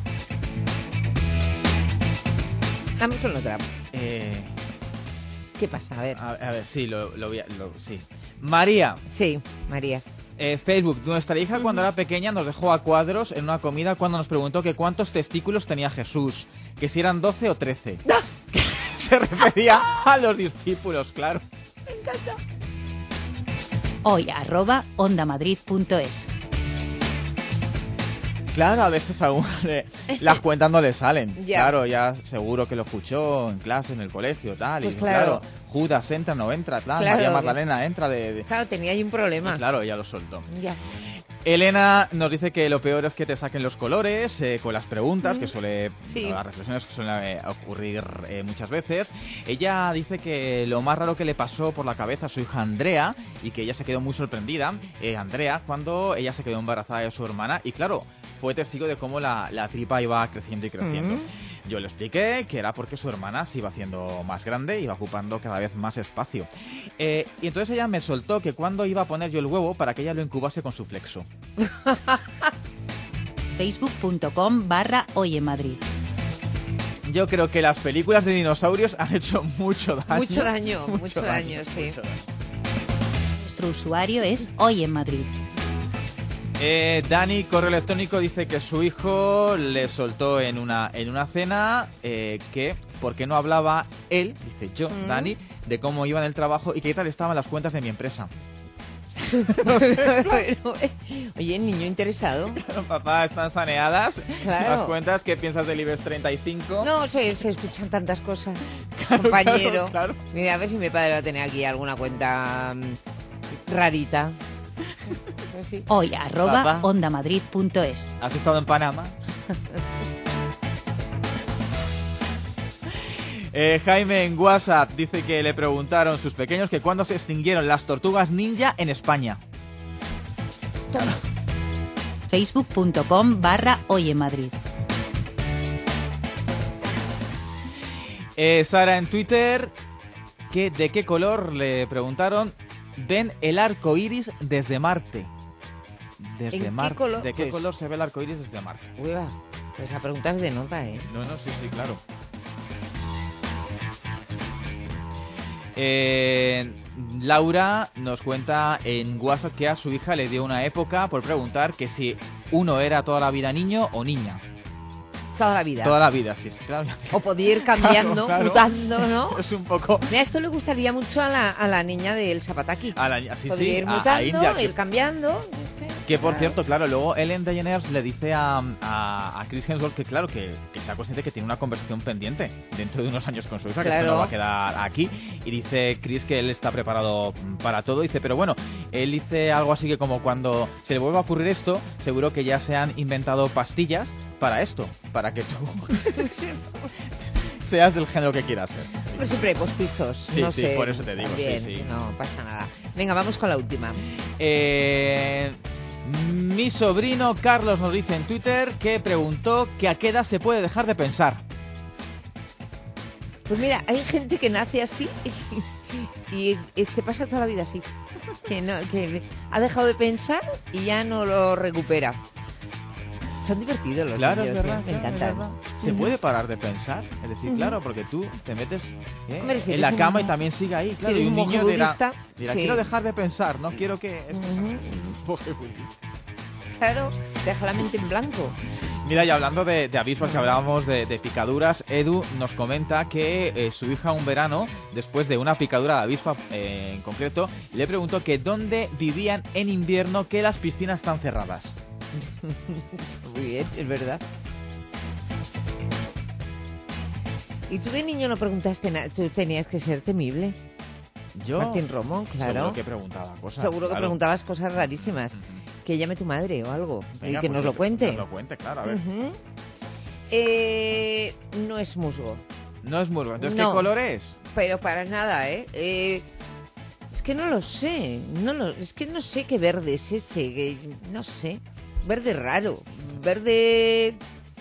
Vamos con otra. Eh... ¿Qué pasa? A ver. A, a ver, sí, lo, lo voy a... Lo, sí. María. Sí, María. Eh, Facebook. Nuestra hija uh-huh. cuando era pequeña nos dejó a cuadros en una comida cuando nos preguntó que cuántos testículos tenía Jesús. Que si eran doce o trece. Se refería a los discípulos, claro. Me encanta. Hoy arroba ondamadrid punto es. Claro, a veces a uno le, las cuentas no le salen. Ya. Claro, ya seguro que lo escuchó en clase, en el colegio, tal. Pues y claro. claro, Judas entra, no entra, tal. Claro. María Magdalena entra de, de... Claro, tenía ahí un problema. Y claro, ya lo soltó. Ya. Elena nos dice que lo peor es que te saquen los colores eh, con las preguntas, mm. que suele, sí. las reflexiones que suelen eh, ocurrir eh, muchas veces. Ella dice que lo más raro que le pasó por la cabeza a su hija Andrea y que ella se quedó muy sorprendida, eh, Andrea, cuando ella se quedó embarazada de su hermana y claro, fue testigo de cómo la, la tripa iba creciendo y creciendo. Mm. Yo le expliqué que era porque su hermana se iba haciendo más grande, iba ocupando cada vez más espacio. Eh, y entonces ella me soltó que cuando iba a poner yo el huevo para que ella lo incubase con su flexo. Facebook.com barra Hoy en Madrid. Yo creo que las películas de dinosaurios han hecho mucho daño. Mucho daño, mucho, mucho daño, daño, sí. Mucho daño. Nuestro usuario es Hoy en Madrid. Eh, Dani, correo electrónico, dice que su hijo le soltó en una en una cena eh, que por qué no hablaba él, dice yo, mm. Dani, de cómo iba en el trabajo y qué tal estaban las cuentas de mi empresa. No sé. Oye, niño interesado. Claro, papá, están saneadas claro. las cuentas. ¿Qué piensas del IBEX treinta y cinco? No, se, se escuchan tantas cosas, claro, compañero. Claro, claro. Mira, a ver si mi padre va a tener aquí alguna cuenta um, rarita. Sí. Hoy arroba ondamadrid punto es. ¿Has estado en Panamá? eh, Jaime en WhatsApp dice que le preguntaron sus pequeños que cuándo se extinguieron las tortugas ninja en España. Facebook.com barra Hoy en Madrid. Eh, Sara en Twitter, que ¿de qué color le preguntaron? Ven el arco iris desde Marte. Desde Marte. ¿Qué color? ¿De qué pues... color se ve el arco iris desde Marte? Uy, va. Pues la pregunta es de nota, ¿eh? No, no, sí, sí, claro. Eh, Laura nos cuenta en WhatsApp que a su hija le dio una época por preguntar que si uno era toda la vida niño o niña. Toda la vida. Toda la vida, sí, claro. O podía ir cambiando, claro, claro. mutando, ¿no? Es un poco... Mira, esto le gustaría mucho a la, a la niña del Zapataki. A la, sí, podría sí, ir a, mutando, a India, ir que... cambiando. Que por cierto, claro, luego Ellen DeGeneres le dice a, a, a Chris Hemsworth que claro, que, que sea consciente que tiene una conversación pendiente dentro de unos años con su hija, claro, que esto no va a quedar aquí. Y dice Chris que él está preparado para todo. Dice, pero bueno, él dice algo así que como cuando se le vuelva a ocurrir esto, seguro que ya se han inventado pastillas para esto, para que tú seas del género que quieras ser. Pero siempre hay postizos. Sí, no sí, sé, por eso te digo, también, sí, sí. No pasa nada. Venga, vamos con la última. Eh... Mi sobrino Carlos nos dice en Twitter que preguntó que a qué edad se puede dejar de pensar. Pues mira, hay gente que nace así y, y se pasa toda la vida así. Que, no, que ha dejado de pensar y ya no lo recupera. Son divertidos los claro, niños, es verdad, ¿eh? Me claro, encantan. Verdad. ¿Se puede parar de pensar? Es decir, uh-huh. claro, porque tú te metes ¿eh? Hombre, si en la cama un... y también sigue ahí. Claro, si y un niño dirá, dirá sí. quiero dejar de pensar, no quiero que... Esto uh-huh. Pobre budista. Claro, deja la mente en blanco. Mira, y hablando de, de avispas, que hablábamos de, de picaduras, Edu nos comenta que eh, su hija un verano, después de una picadura de avispa eh, en concreto, le preguntó que dónde vivían en invierno, que las piscinas están cerradas. Muy bien, es verdad. ¿Y tú de niño no preguntaste nada? ¿Tú tenías que ser temible? Yo, Martín Romo, claro. Seguro que preguntaba cosas. Seguro que claro. preguntabas cosas rarísimas. Uh-huh. Que llame tu madre o algo. Venga, y que pues nos lo cuente. Que nos lo cuente, claro, a ver. Uh-huh. eh, no es musgo. No es musgo. Entonces, no, ¿qué color es? Pero para nada, ¿eh? eh Es que no lo sé, no lo, es que no sé qué verde es ese, que, no sé, verde raro, verde...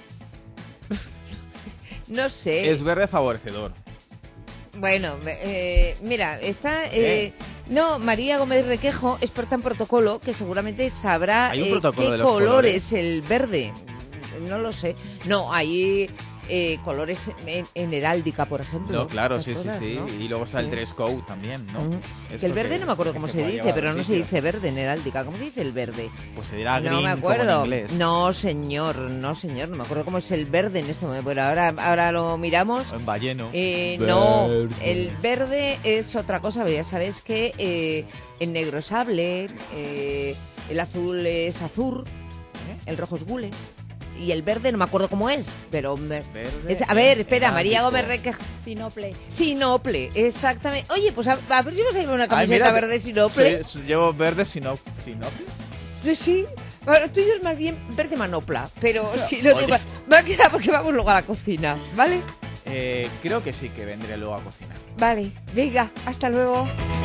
no sé. Es verde favorecedor. Bueno, eh, mira, está... Eh, no, María Gómez Requejo, experta en protocolo, que seguramente sabrá ¿Hay un eh, protocolo qué de los color colores? es el verde. No lo sé. No, hay eh, colores en, en heráldica, por ejemplo. No, claro, ¿Te sí, sí, acuerdas, sí. no? Y luego está el Sí. dress code también, ¿no? Ujú. Esto Que el verde que- no me acuerdo que cómo se se puede dice, llevar pero al no se sitio. dice verde en heráldica. ¿Cómo se dice el verde? Pues se dirá green, No me como en acuerdo. inglés. No, señor, no, señor. No me acuerdo cómo es el verde en este momento. Pero ahora, ahora lo miramos. O en balleno. Eh, no, Verde. el verde es otra cosa, pero ya sabes que eh, el negro es sable, eh, el azul es azur, el rojo es gules. Y el verde no me acuerdo cómo es, pero... me- Verde, es- a ver, espera, heráldico. María Gómez Requejo. Sinople. Sinople, exactamente. Oye, pues a, a ver si vas a llevar una Ay, camiseta mira, verde Sinople. soy- llevo verde sino, sinople. Sí, sí. Bueno, tuyo es más bien verde manopla, pero si lo Oye. digo, va a quedar porque vamos luego a la cocina, ¿vale? Eh, creo que sí, que vendré luego a cocinar. Vale, venga, hasta luego.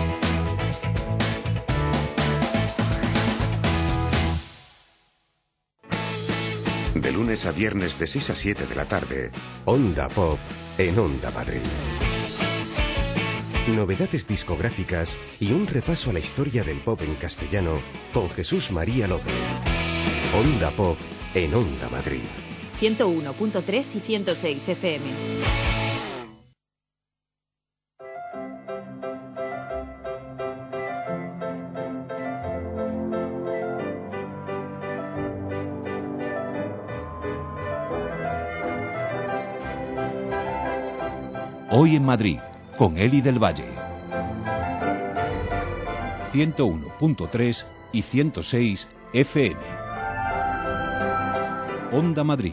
De lunes a viernes de seis a siete de la tarde, Onda Pop en Onda Madrid. Novedades discográficas y un repaso a la historia del pop en castellano con Jesús María López. Onda Pop en Onda Madrid. ciento uno punto tres y ciento seis F M. Hoy en Madrid, con Eli del Valle. ciento uno punto tres y ciento seis F M. Onda Madrid.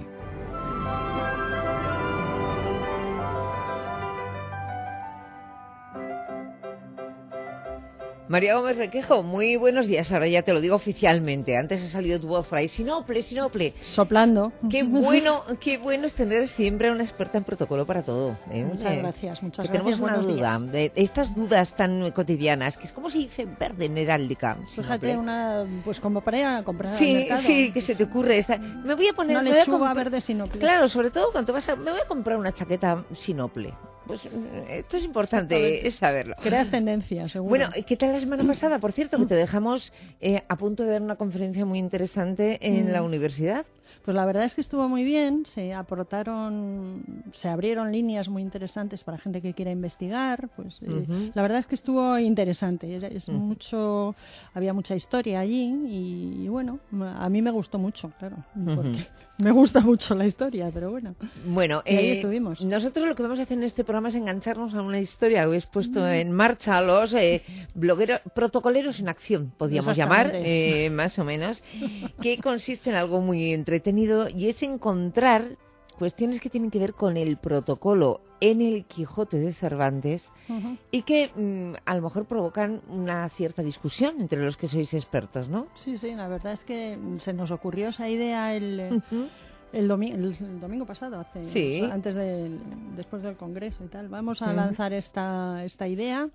María Gómez Requejo, muy buenos días. Ahora ya te lo digo oficialmente. Antes ha salido tu voz por ahí. Sinople, Sinople. Soplando. Qué bueno, qué bueno es tener siempre una experta en protocolo para todo. ¿eh? Muchas Eh, gracias, muchas que gracias. Tenemos una Buenos duda. días. De estas dudas tan cotidianas, que es como se dice verde en heráldica. Fíjate, Sinople. una, pues como para ir a comprar al Sí, mercado. sí, que se te ocurre esta. Me voy a poner... Una me voy a lechuga comprar- verde Sinople. Claro, sobre todo cuando vas a... Me voy a comprar una chaqueta Sinople. Pues mm, esto es importante, Exactamente. es saberlo. Creas tendencia, seguro. Bueno, ¿qué tal la semana pasada? Por cierto, que te dejamos eh, a punto de dar una conferencia muy interesante en Mm. la universidad. Pues la verdad es que estuvo muy bien, se aportaron, se abrieron líneas muy interesantes para gente que quiera investigar, pues eh, Ujú. la verdad es que estuvo interesante, era- es Ujú. mucho, había mucha historia allí y, y bueno, a mí me gustó mucho, claro, porque Ujú. me gusta mucho la historia, pero bueno. Bueno, Y ahí eh, estuvimos. nosotros lo que vamos a hacer en este programa es engancharnos a una historia que habéis puesto Mm. en marcha los eh, blogueros, protocoleros en acción, podríamos llamar, Exactamente. eh, más o menos, que consiste en algo muy entretenido y es encontrar cuestiones que tienen que ver con el protocolo en el Quijote de Cervantes Ujú. y que mm, a lo mejor provocan una cierta discusión entre los que sois expertos, ¿no? Sí, sí, la verdad es que se nos ocurrió esa idea el... eh, El, domi- el, el domingo pasado, hace, Sí. o sea, antes del, después del congreso y tal, vamos a Ujú. lanzar esta, esta idea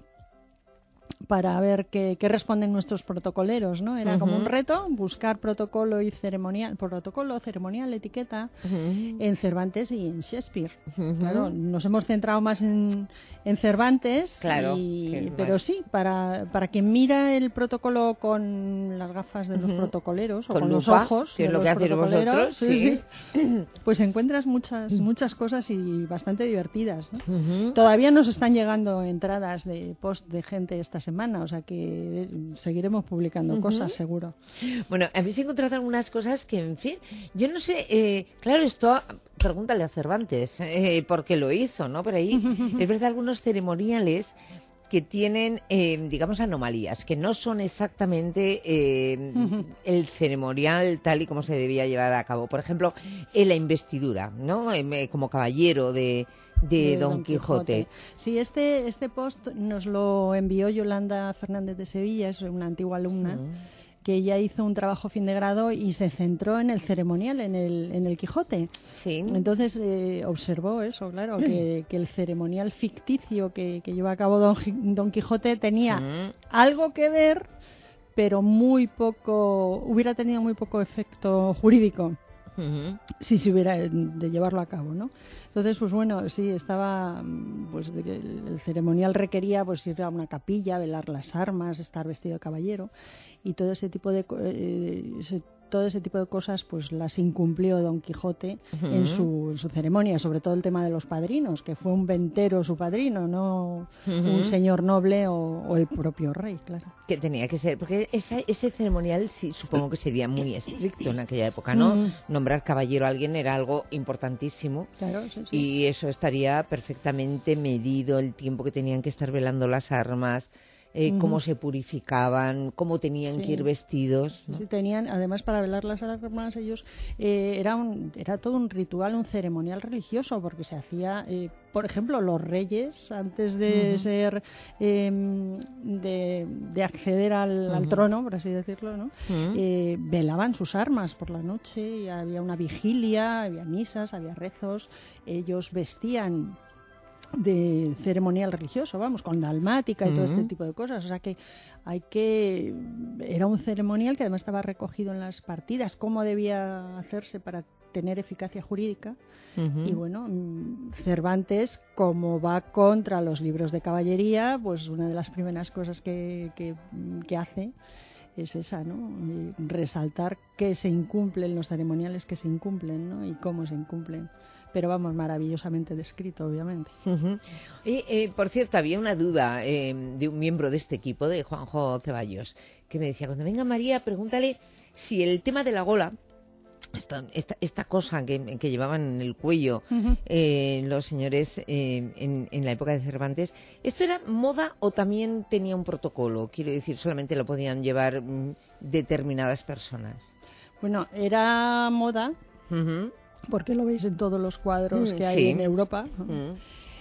para ver qué, qué responden nuestros protocoleros, ¿no? Era como Ujú. un reto buscar protocolo y ceremonial, protocolo, ceremonial, etiqueta Ujú. en Cervantes y en Shakespeare. Ujú. Claro, nos hemos centrado más en, en Cervantes, Claro, y- que es pero más- sí, para, para quien mira el protocolo con las gafas de los Ujú. protocoleros o Con con, los lupa, ojos que es de lo los que hacéis protocoleros, vosotros, sí, sí. sí, pues encuentras muchas muchas cosas y bastante divertidas, ¿no? Ujú. Todavía nos están llegando entradas de post de gente esta semana, o sea que seguiremos publicando Ujú. cosas seguro. Bueno, habéis encontrado algunas cosas que, en fin, yo no sé, eh, claro, esto, pregúntale a Cervantes, eh, porque lo hizo, ¿no? Pero ahí es verdad algunos ceremoniales que tienen, eh, digamos, anomalías, que no son exactamente eh, Ujú. el ceremonial tal y como se debía llevar a cabo. Por ejemplo, en la investidura, ¿no? Em, eh, como caballero de, de, Don, Quijote. Sí, este, este post nos lo envió Yolanda Fernández de Sevilla, es una antigua alumna, Mm. que ella hizo un trabajo fin de grado y se centró en el ceremonial, en el, en el Quijote. Sí. Entonces eh, observó eso, claro, que, que el ceremonial ficticio que, que lleva a cabo Don, Don Quijote tenía mm. algo que ver, pero muy poco, hubiera tenido muy poco efecto jurídico. Uh-huh. Si se hubiera de llevarlo a cabo, ¿no? Entonces, pues bueno, sí, estaba, pues de que el ceremonial requería pues ir a una capilla, velar las armas, estar vestido de caballero y todo ese tipo de eh, ese, todo ese tipo de cosas, pues las incumplió Don Quijote uh-huh. en su, en su ceremonia, sobre todo el tema de los padrinos, que fue un ventero su padrino, no uh-huh. un señor noble o, o el propio rey, claro. Que tenía que ser, porque esa, ese ceremonial sí supongo que sería muy estricto en aquella época, ¿no? Uh-huh. Nombrar caballero a alguien era algo importantísimo. Claro, sí, sí. Y eso estaría perfectamente medido, el tiempo que tenían que estar velando las armas. Eh, uh-huh. Cómo se purificaban, cómo tenían sí. que ir vestidos, ¿no? Sí, tenían, además para velar las armas ellos eh, era un, era todo un ritual, un ceremonial religioso, porque se hacía, eh, por ejemplo, los reyes antes de uh-huh. ser eh, de, de acceder al, uh-huh. al trono, por así decirlo, ¿no? Uh-huh. eh, velaban sus armas por la noche, y había una vigilia, había misas, había rezos, ellos vestían de ceremonial religioso, vamos, con dalmática y uh-huh. todo este tipo de cosas, o sea que hay que era un ceremonial que además estaba recogido en las partidas, cómo debía hacerse para tener eficacia jurídica uh-huh. y bueno, Cervantes, como va contra los libros de caballería, pues una de las primeras cosas que, que, que hace es esa, ¿no? Y resaltar que se incumplen los ceremoniales, que se incumplen, ¿no? Y cómo se incumplen. Pero vamos, maravillosamente descrito, obviamente. Uh-huh. Y, eh, por cierto, había una duda eh, de un miembro de este equipo, de Juanjo Ceballos, que me decía, cuando venga María, pregúntale si el tema de la gola, esta, esta, esta cosa que, que llevaban en el cuello uh-huh. eh, los señores eh, en, en la época de Cervantes, ¿esto era moda o también tenía un protocolo? Quiero decir, solamente lo podían llevar mm, determinadas personas. Bueno, era moda, uh-huh. porque lo veis en todos los cuadros mm, que hay sí. en Europa. ¿No? Mm.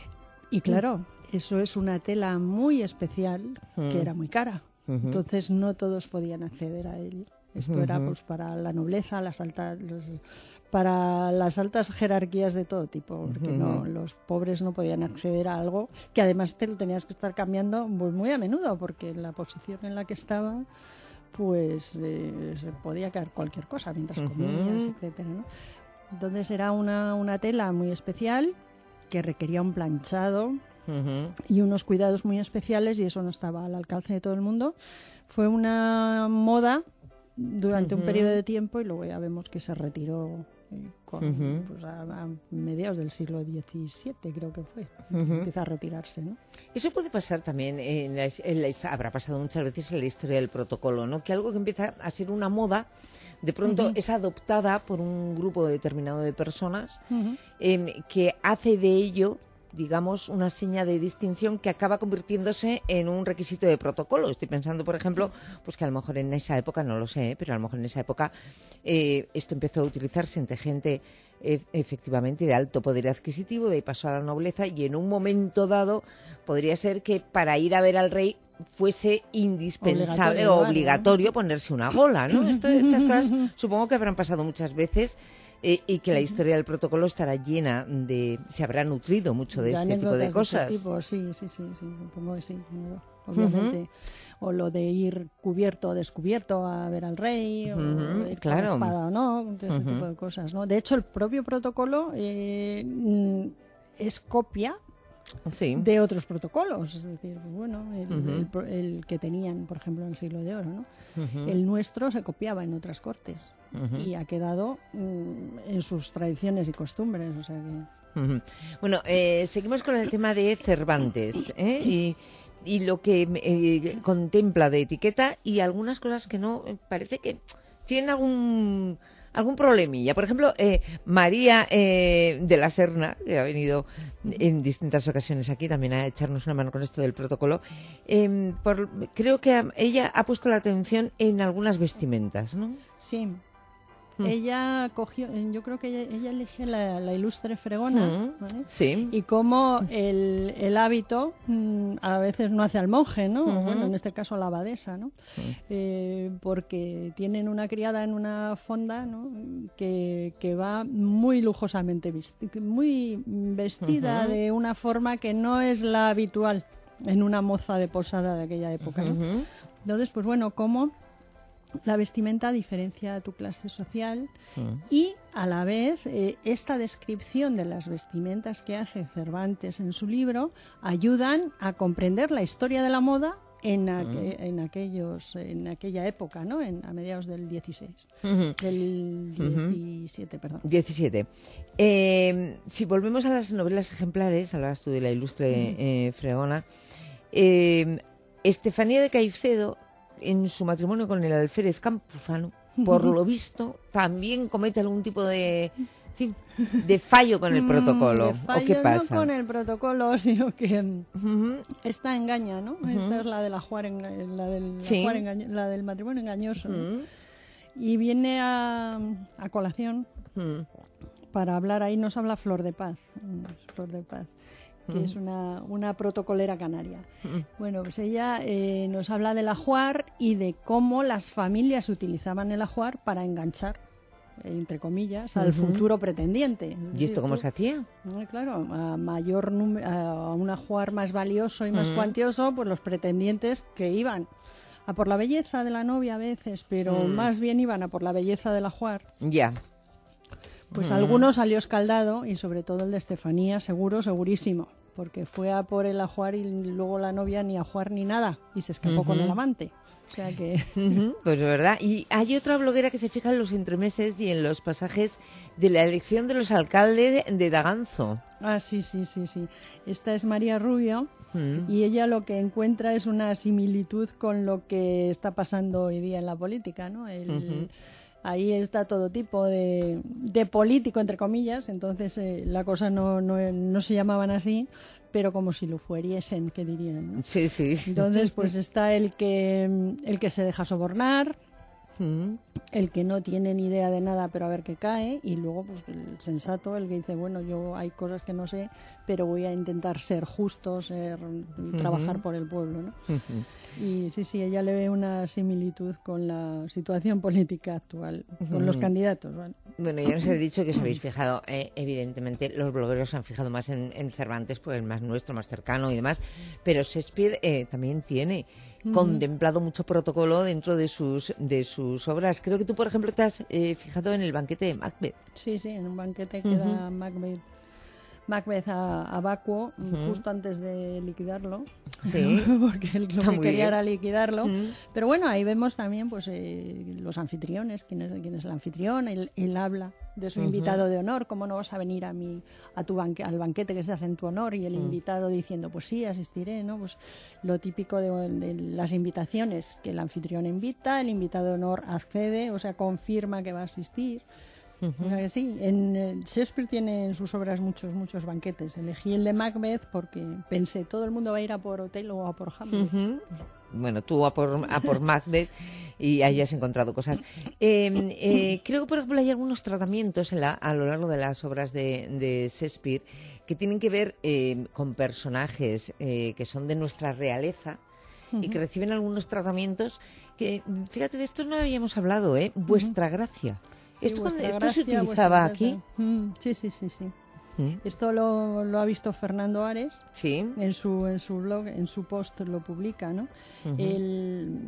Y claro, eso es una tela muy especial mm. que era muy cara. Uh-huh. Entonces no todos podían acceder a él. Esto uh-huh. era pues para la nobleza, las altas, los, para las altas jerarquías de todo tipo, porque uh-huh. no, los pobres no podían acceder a algo que además te lo tenías que estar cambiando muy, muy a menudo, porque en la posición en la que estaba pues eh, se podía caer cualquier cosa mientras uh-huh. comías, etcétera, ¿no? Entonces era una, una tela muy especial que requería un planchado uh-huh. y unos cuidados muy especiales, y eso no estaba al alcance de todo el mundo. Fue una moda durante uh-huh. un periodo de tiempo y luego ya vemos que se retiró eh, con, uh-huh. pues a, a mediados del siglo diecisiete, creo que fue. Uh-huh. Empieza a retirarse, ¿no? Eso puede pasar también, en la, en la, habrá pasado muchas veces en la historia del protocolo, ¿no? Que algo que empieza a ser una moda de pronto uh-huh. es adoptada por un grupo determinado de personas uh-huh. eh, que hace de ello, digamos, una seña de distinción que acaba convirtiéndose en un requisito de protocolo. Estoy pensando, por ejemplo, pues que a lo mejor en esa época, no lo sé, pero a lo mejor en esa época eh, esto empezó a utilizarse entre gente eh, efectivamente de alto poder adquisitivo, de ahí pasó a la nobleza, y en un momento dado podría ser que para ir a ver al rey fuese indispensable o obligatorio ponerse una gola, ¿no? Esto, estas cosas supongo que habrán pasado muchas veces. Eh, y que la historia del protocolo estará llena de... se habrá nutrido mucho de, de este tipo de cosas. De este tipo, sí, sí, sí, sí, supongo que sí, obviamente. Uh-huh. O lo de ir cubierto o descubierto a ver al rey, uh-huh. o ir claro. con espada o no, ese uh-huh. tipo de cosas, ¿no? De hecho, el propio protocolo eh, es copia sí. de otros protocolos, es decir, bueno, el, uh-huh. el, el que tenían, por ejemplo, en el Siglo de Oro, ¿no? Uh-huh. El nuestro se copiaba en otras cortes uh-huh. y ha quedado mm, en sus tradiciones y costumbres, o sea que... Uh-huh. Bueno, eh, seguimos con el tema de Cervantes, ¿eh? y, y lo que eh, contempla de etiqueta y algunas cosas que no, parece que tienen algún... algún problemilla. Por ejemplo, eh, María eh, de la Serna, que ha venido en distintas ocasiones aquí también a echarnos una mano con esto del protocolo, eh, por, creo que ella ha puesto la atención en algunas vestimentas, ¿no? Sí. ella cogió, yo creo que ella, ella elige la, la ilustre fregona, Mm. ¿vale? Sí. Y cómo el, el hábito mm, a veces no hace al monje, ¿no? Ujú. Bueno, en este caso a la abadesa, ¿no? Eh, porque tienen una criada en una fonda, ¿no? que, que va muy lujosamente vestida, muy vestida Ujú. de una forma que no es la habitual en una moza de posada de aquella época, ¿no? Ujú. Entonces, pues bueno, cómo la vestimenta diferencia tu clase social Mm. y a la vez eh, esta descripción de las vestimentas que hace Cervantes en su libro ayudan a comprender la historia de la moda en, aqu- en aquellos en aquella época, ¿no? En, a mediados del dieciséis, Ujú. del Ujú. diecisiete, perdón. diecisiete. Eh, si volvemos a las novelas ejemplares, hablabas tú de la ilustre eh, fregona, eh, Estefanía de Caicedo, en su matrimonio con el alférez Campuzano, por lo visto, también comete algún tipo de, en fin, de fallo con el Mm, protocolo. de fallo, ¿O qué pasa? No con el protocolo, sino que mm, esta engaña, ¿no? Ujú. Esta es la de la Juar, enga- la del, la Sí. Juar engaño- la del matrimonio engañoso, ¿no? Mm. Y viene a, a colación Mm. para hablar, ahí nos habla Flor de Paz, mm, Flor de Paz, que Mm. es una, una protocolera canaria. Mm. Bueno, pues ella eh, nos habla del ajuar y de cómo las familias utilizaban el ajuar para enganchar, eh, entre comillas, al Ujú. futuro pretendiente. Es ¿Y decir, esto cómo tú- se hacía? eh, Claro, a mayor número, a un ajuar más valioso y más Mm. cuantioso, pues los pretendientes que iban a por la belleza de la novia a veces, pero Mm. más bien iban a por la belleza del ajuar. Ya. Pues Mm. alguno salió escaldado y sobre todo el de Estefanía, seguro, segurísimo, porque fue a por el ajuar y luego la novia ni ajuar ni nada y se escapó con Ujú. el amante. O sea que... Ujú, pues de verdad. Y hay otra bloguera que se fija en los entremeses y en los pasajes de la elección de los alcaldes de Daganzo. Ah, sí, sí, sí, sí. Esta es María Rubio Mm. y ella lo que encuentra es una similitud con lo que está pasando hoy día en la política, ¿no? El- Ujú. Ahí está todo tipo de, de político, entre comillas, entonces eh, la cosa no, no, no se llamaban así, pero como si lo fueriesen, que dirían, ¿no? Sí, sí. Entonces, pues está el que, el que se deja sobornar, Mm. el que no tiene ni idea de nada, pero a ver qué cae, y luego pues el sensato, el que dice, bueno, yo hay cosas que no sé, pero voy a intentar ser justo, ser, trabajar Ujú. por el pueblo, ¿no? Ujú. Y sí, sí, ella le ve una similitud con la situación política actual, con los Ujú. candidatos, ¿vale? Bueno, ya os he dicho que os habéis fijado, eh, evidentemente, los blogueros se han fijado más en, en Cervantes, pues el más nuestro, más cercano y demás, pero Shakespeare eh, también tiene Ujú. contemplado mucho protocolo dentro de sus de sus obras. Creo que tú, por ejemplo, te has eh, fijado en el banquete de Macbeth. Sí, sí, en un banquete Ujú. queda Macbeth, Macbeth a, a vacuo Ujú. justo antes de liquidarlo. Sí. Porque él lo Está que muy quería bien. era liquidarlo. Mm. Pero bueno, ahí vemos también pues eh, los anfitriones, quién es, quién es el anfitrión, él, él habla de su Ujú. invitado de honor, cómo no vas a venir a mi, a tu banque, al banquete que se hace en tu honor, y el Mm. invitado diciendo, pues sí, asistiré, ¿no? Pues lo típico de, de las invitaciones, que el anfitrión invita, el invitado de honor accede, o sea, confirma que va a asistir. Ujú. O sea que sí, en, eh, Shakespeare tiene en sus obras muchos, muchos banquetes. Elegí el de Macbeth porque pensé, todo el mundo va a ir a por Otelo o a por Hamlet. Ujú. Bueno, tú a por, a por Macbeth y ahí has encontrado cosas. Eh, eh, creo que, por ejemplo, hay algunos tratamientos en la- a lo largo de las obras de, de Shakespeare que tienen que ver eh, con personajes eh, que son de nuestra realeza y que reciben algunos tratamientos que, fíjate, de esto no habíamos hablado, ¿eh? Vuestra gracia. Sí, ¿Esto, cuando- vuestra esto se gracia, utilizaba vuestra aquí? gracia. Mm, sí, sí, sí, sí. Mm. Esto lo, lo ha visto Fernando Ares. Sí. En su, en su blog, en su post lo publica, ¿no? Ujú. él,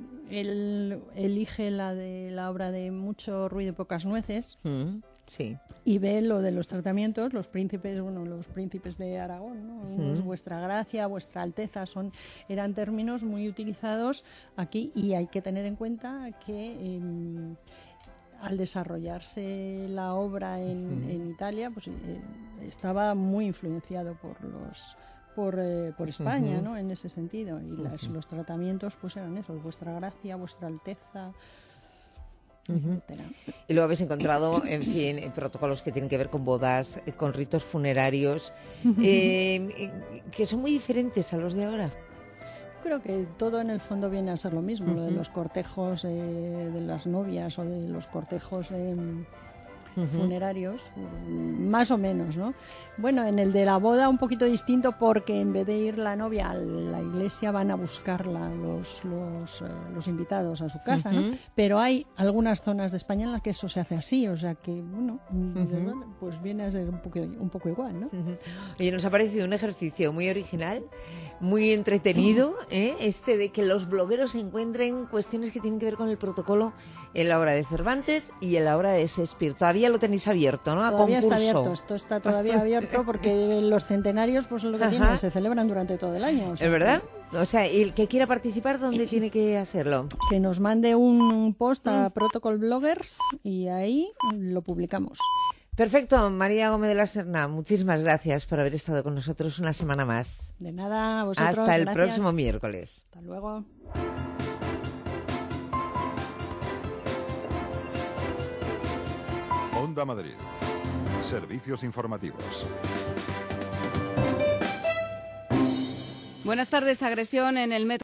él elige la de la obra de Mucho ruido y pocas nueces. Mm, sí. Y ve lo de los tratamientos, los príncipes, bueno, los príncipes de Aragón, ¿no? Unos, Ujú. vuestra gracia, vuestra alteza, son, eran términos muy utilizados aquí, y hay que tener en cuenta que em, al desarrollarse la obra en, Ujú. en Italia, pues eh, estaba muy influenciado por los por, eh, por España, Ujú. ¿no? En ese sentido, y las, Ujú. los tratamientos pues eran esos, vuestra gracia, vuestra alteza. Ujú. etcétera. Y luego habéis encontrado, en fin, eh, protocolos que tienen que ver con bodas, eh, con ritos funerarios, eh, eh, que son muy diferentes a los de ahora. Creo que todo en el fondo viene a ser lo mismo, uh-huh. lo de los cortejos eh, de las novias o de los cortejos de... Uh-huh. funerarios, más o menos, ¿no? Bueno, en el de la boda un poquito distinto porque en vez de ir la novia a la iglesia van a buscarla los, los, eh, los invitados a su casa, uh-huh. ¿no? Pero hay algunas zonas de España en las que eso se hace así, o sea que, bueno, uh-huh. pues viene a ser un poco, un poco igual, ¿no? Uh-huh. Oye, nos ha parecido un ejercicio muy original, muy entretenido, ¿eh? Este de que los blogueros encuentren cuestiones que tienen que ver con el protocolo en la obra de Cervantes y en la obra de Shakespeare. Todavía lo tenéis abierto, ¿no? A todavía concurso. Está abierto, esto está todavía abierto porque los centenarios, pues lo que Ajá. tienen, se celebran durante todo el año. O sea, ¿es verdad? O sea, el que quiera participar, ¿dónde tiene que hacerlo? Que nos mande un post a Protocol Bloggers y ahí lo publicamos. Perfecto, María Gómez de la Serna, muchísimas gracias por haber estado con nosotros una semana más. De nada, a vosotros. Hasta el gracias. próximo miércoles. Hasta luego. Onda Madrid. Servicios informativos. Buenas tardes. Agresión en el metro.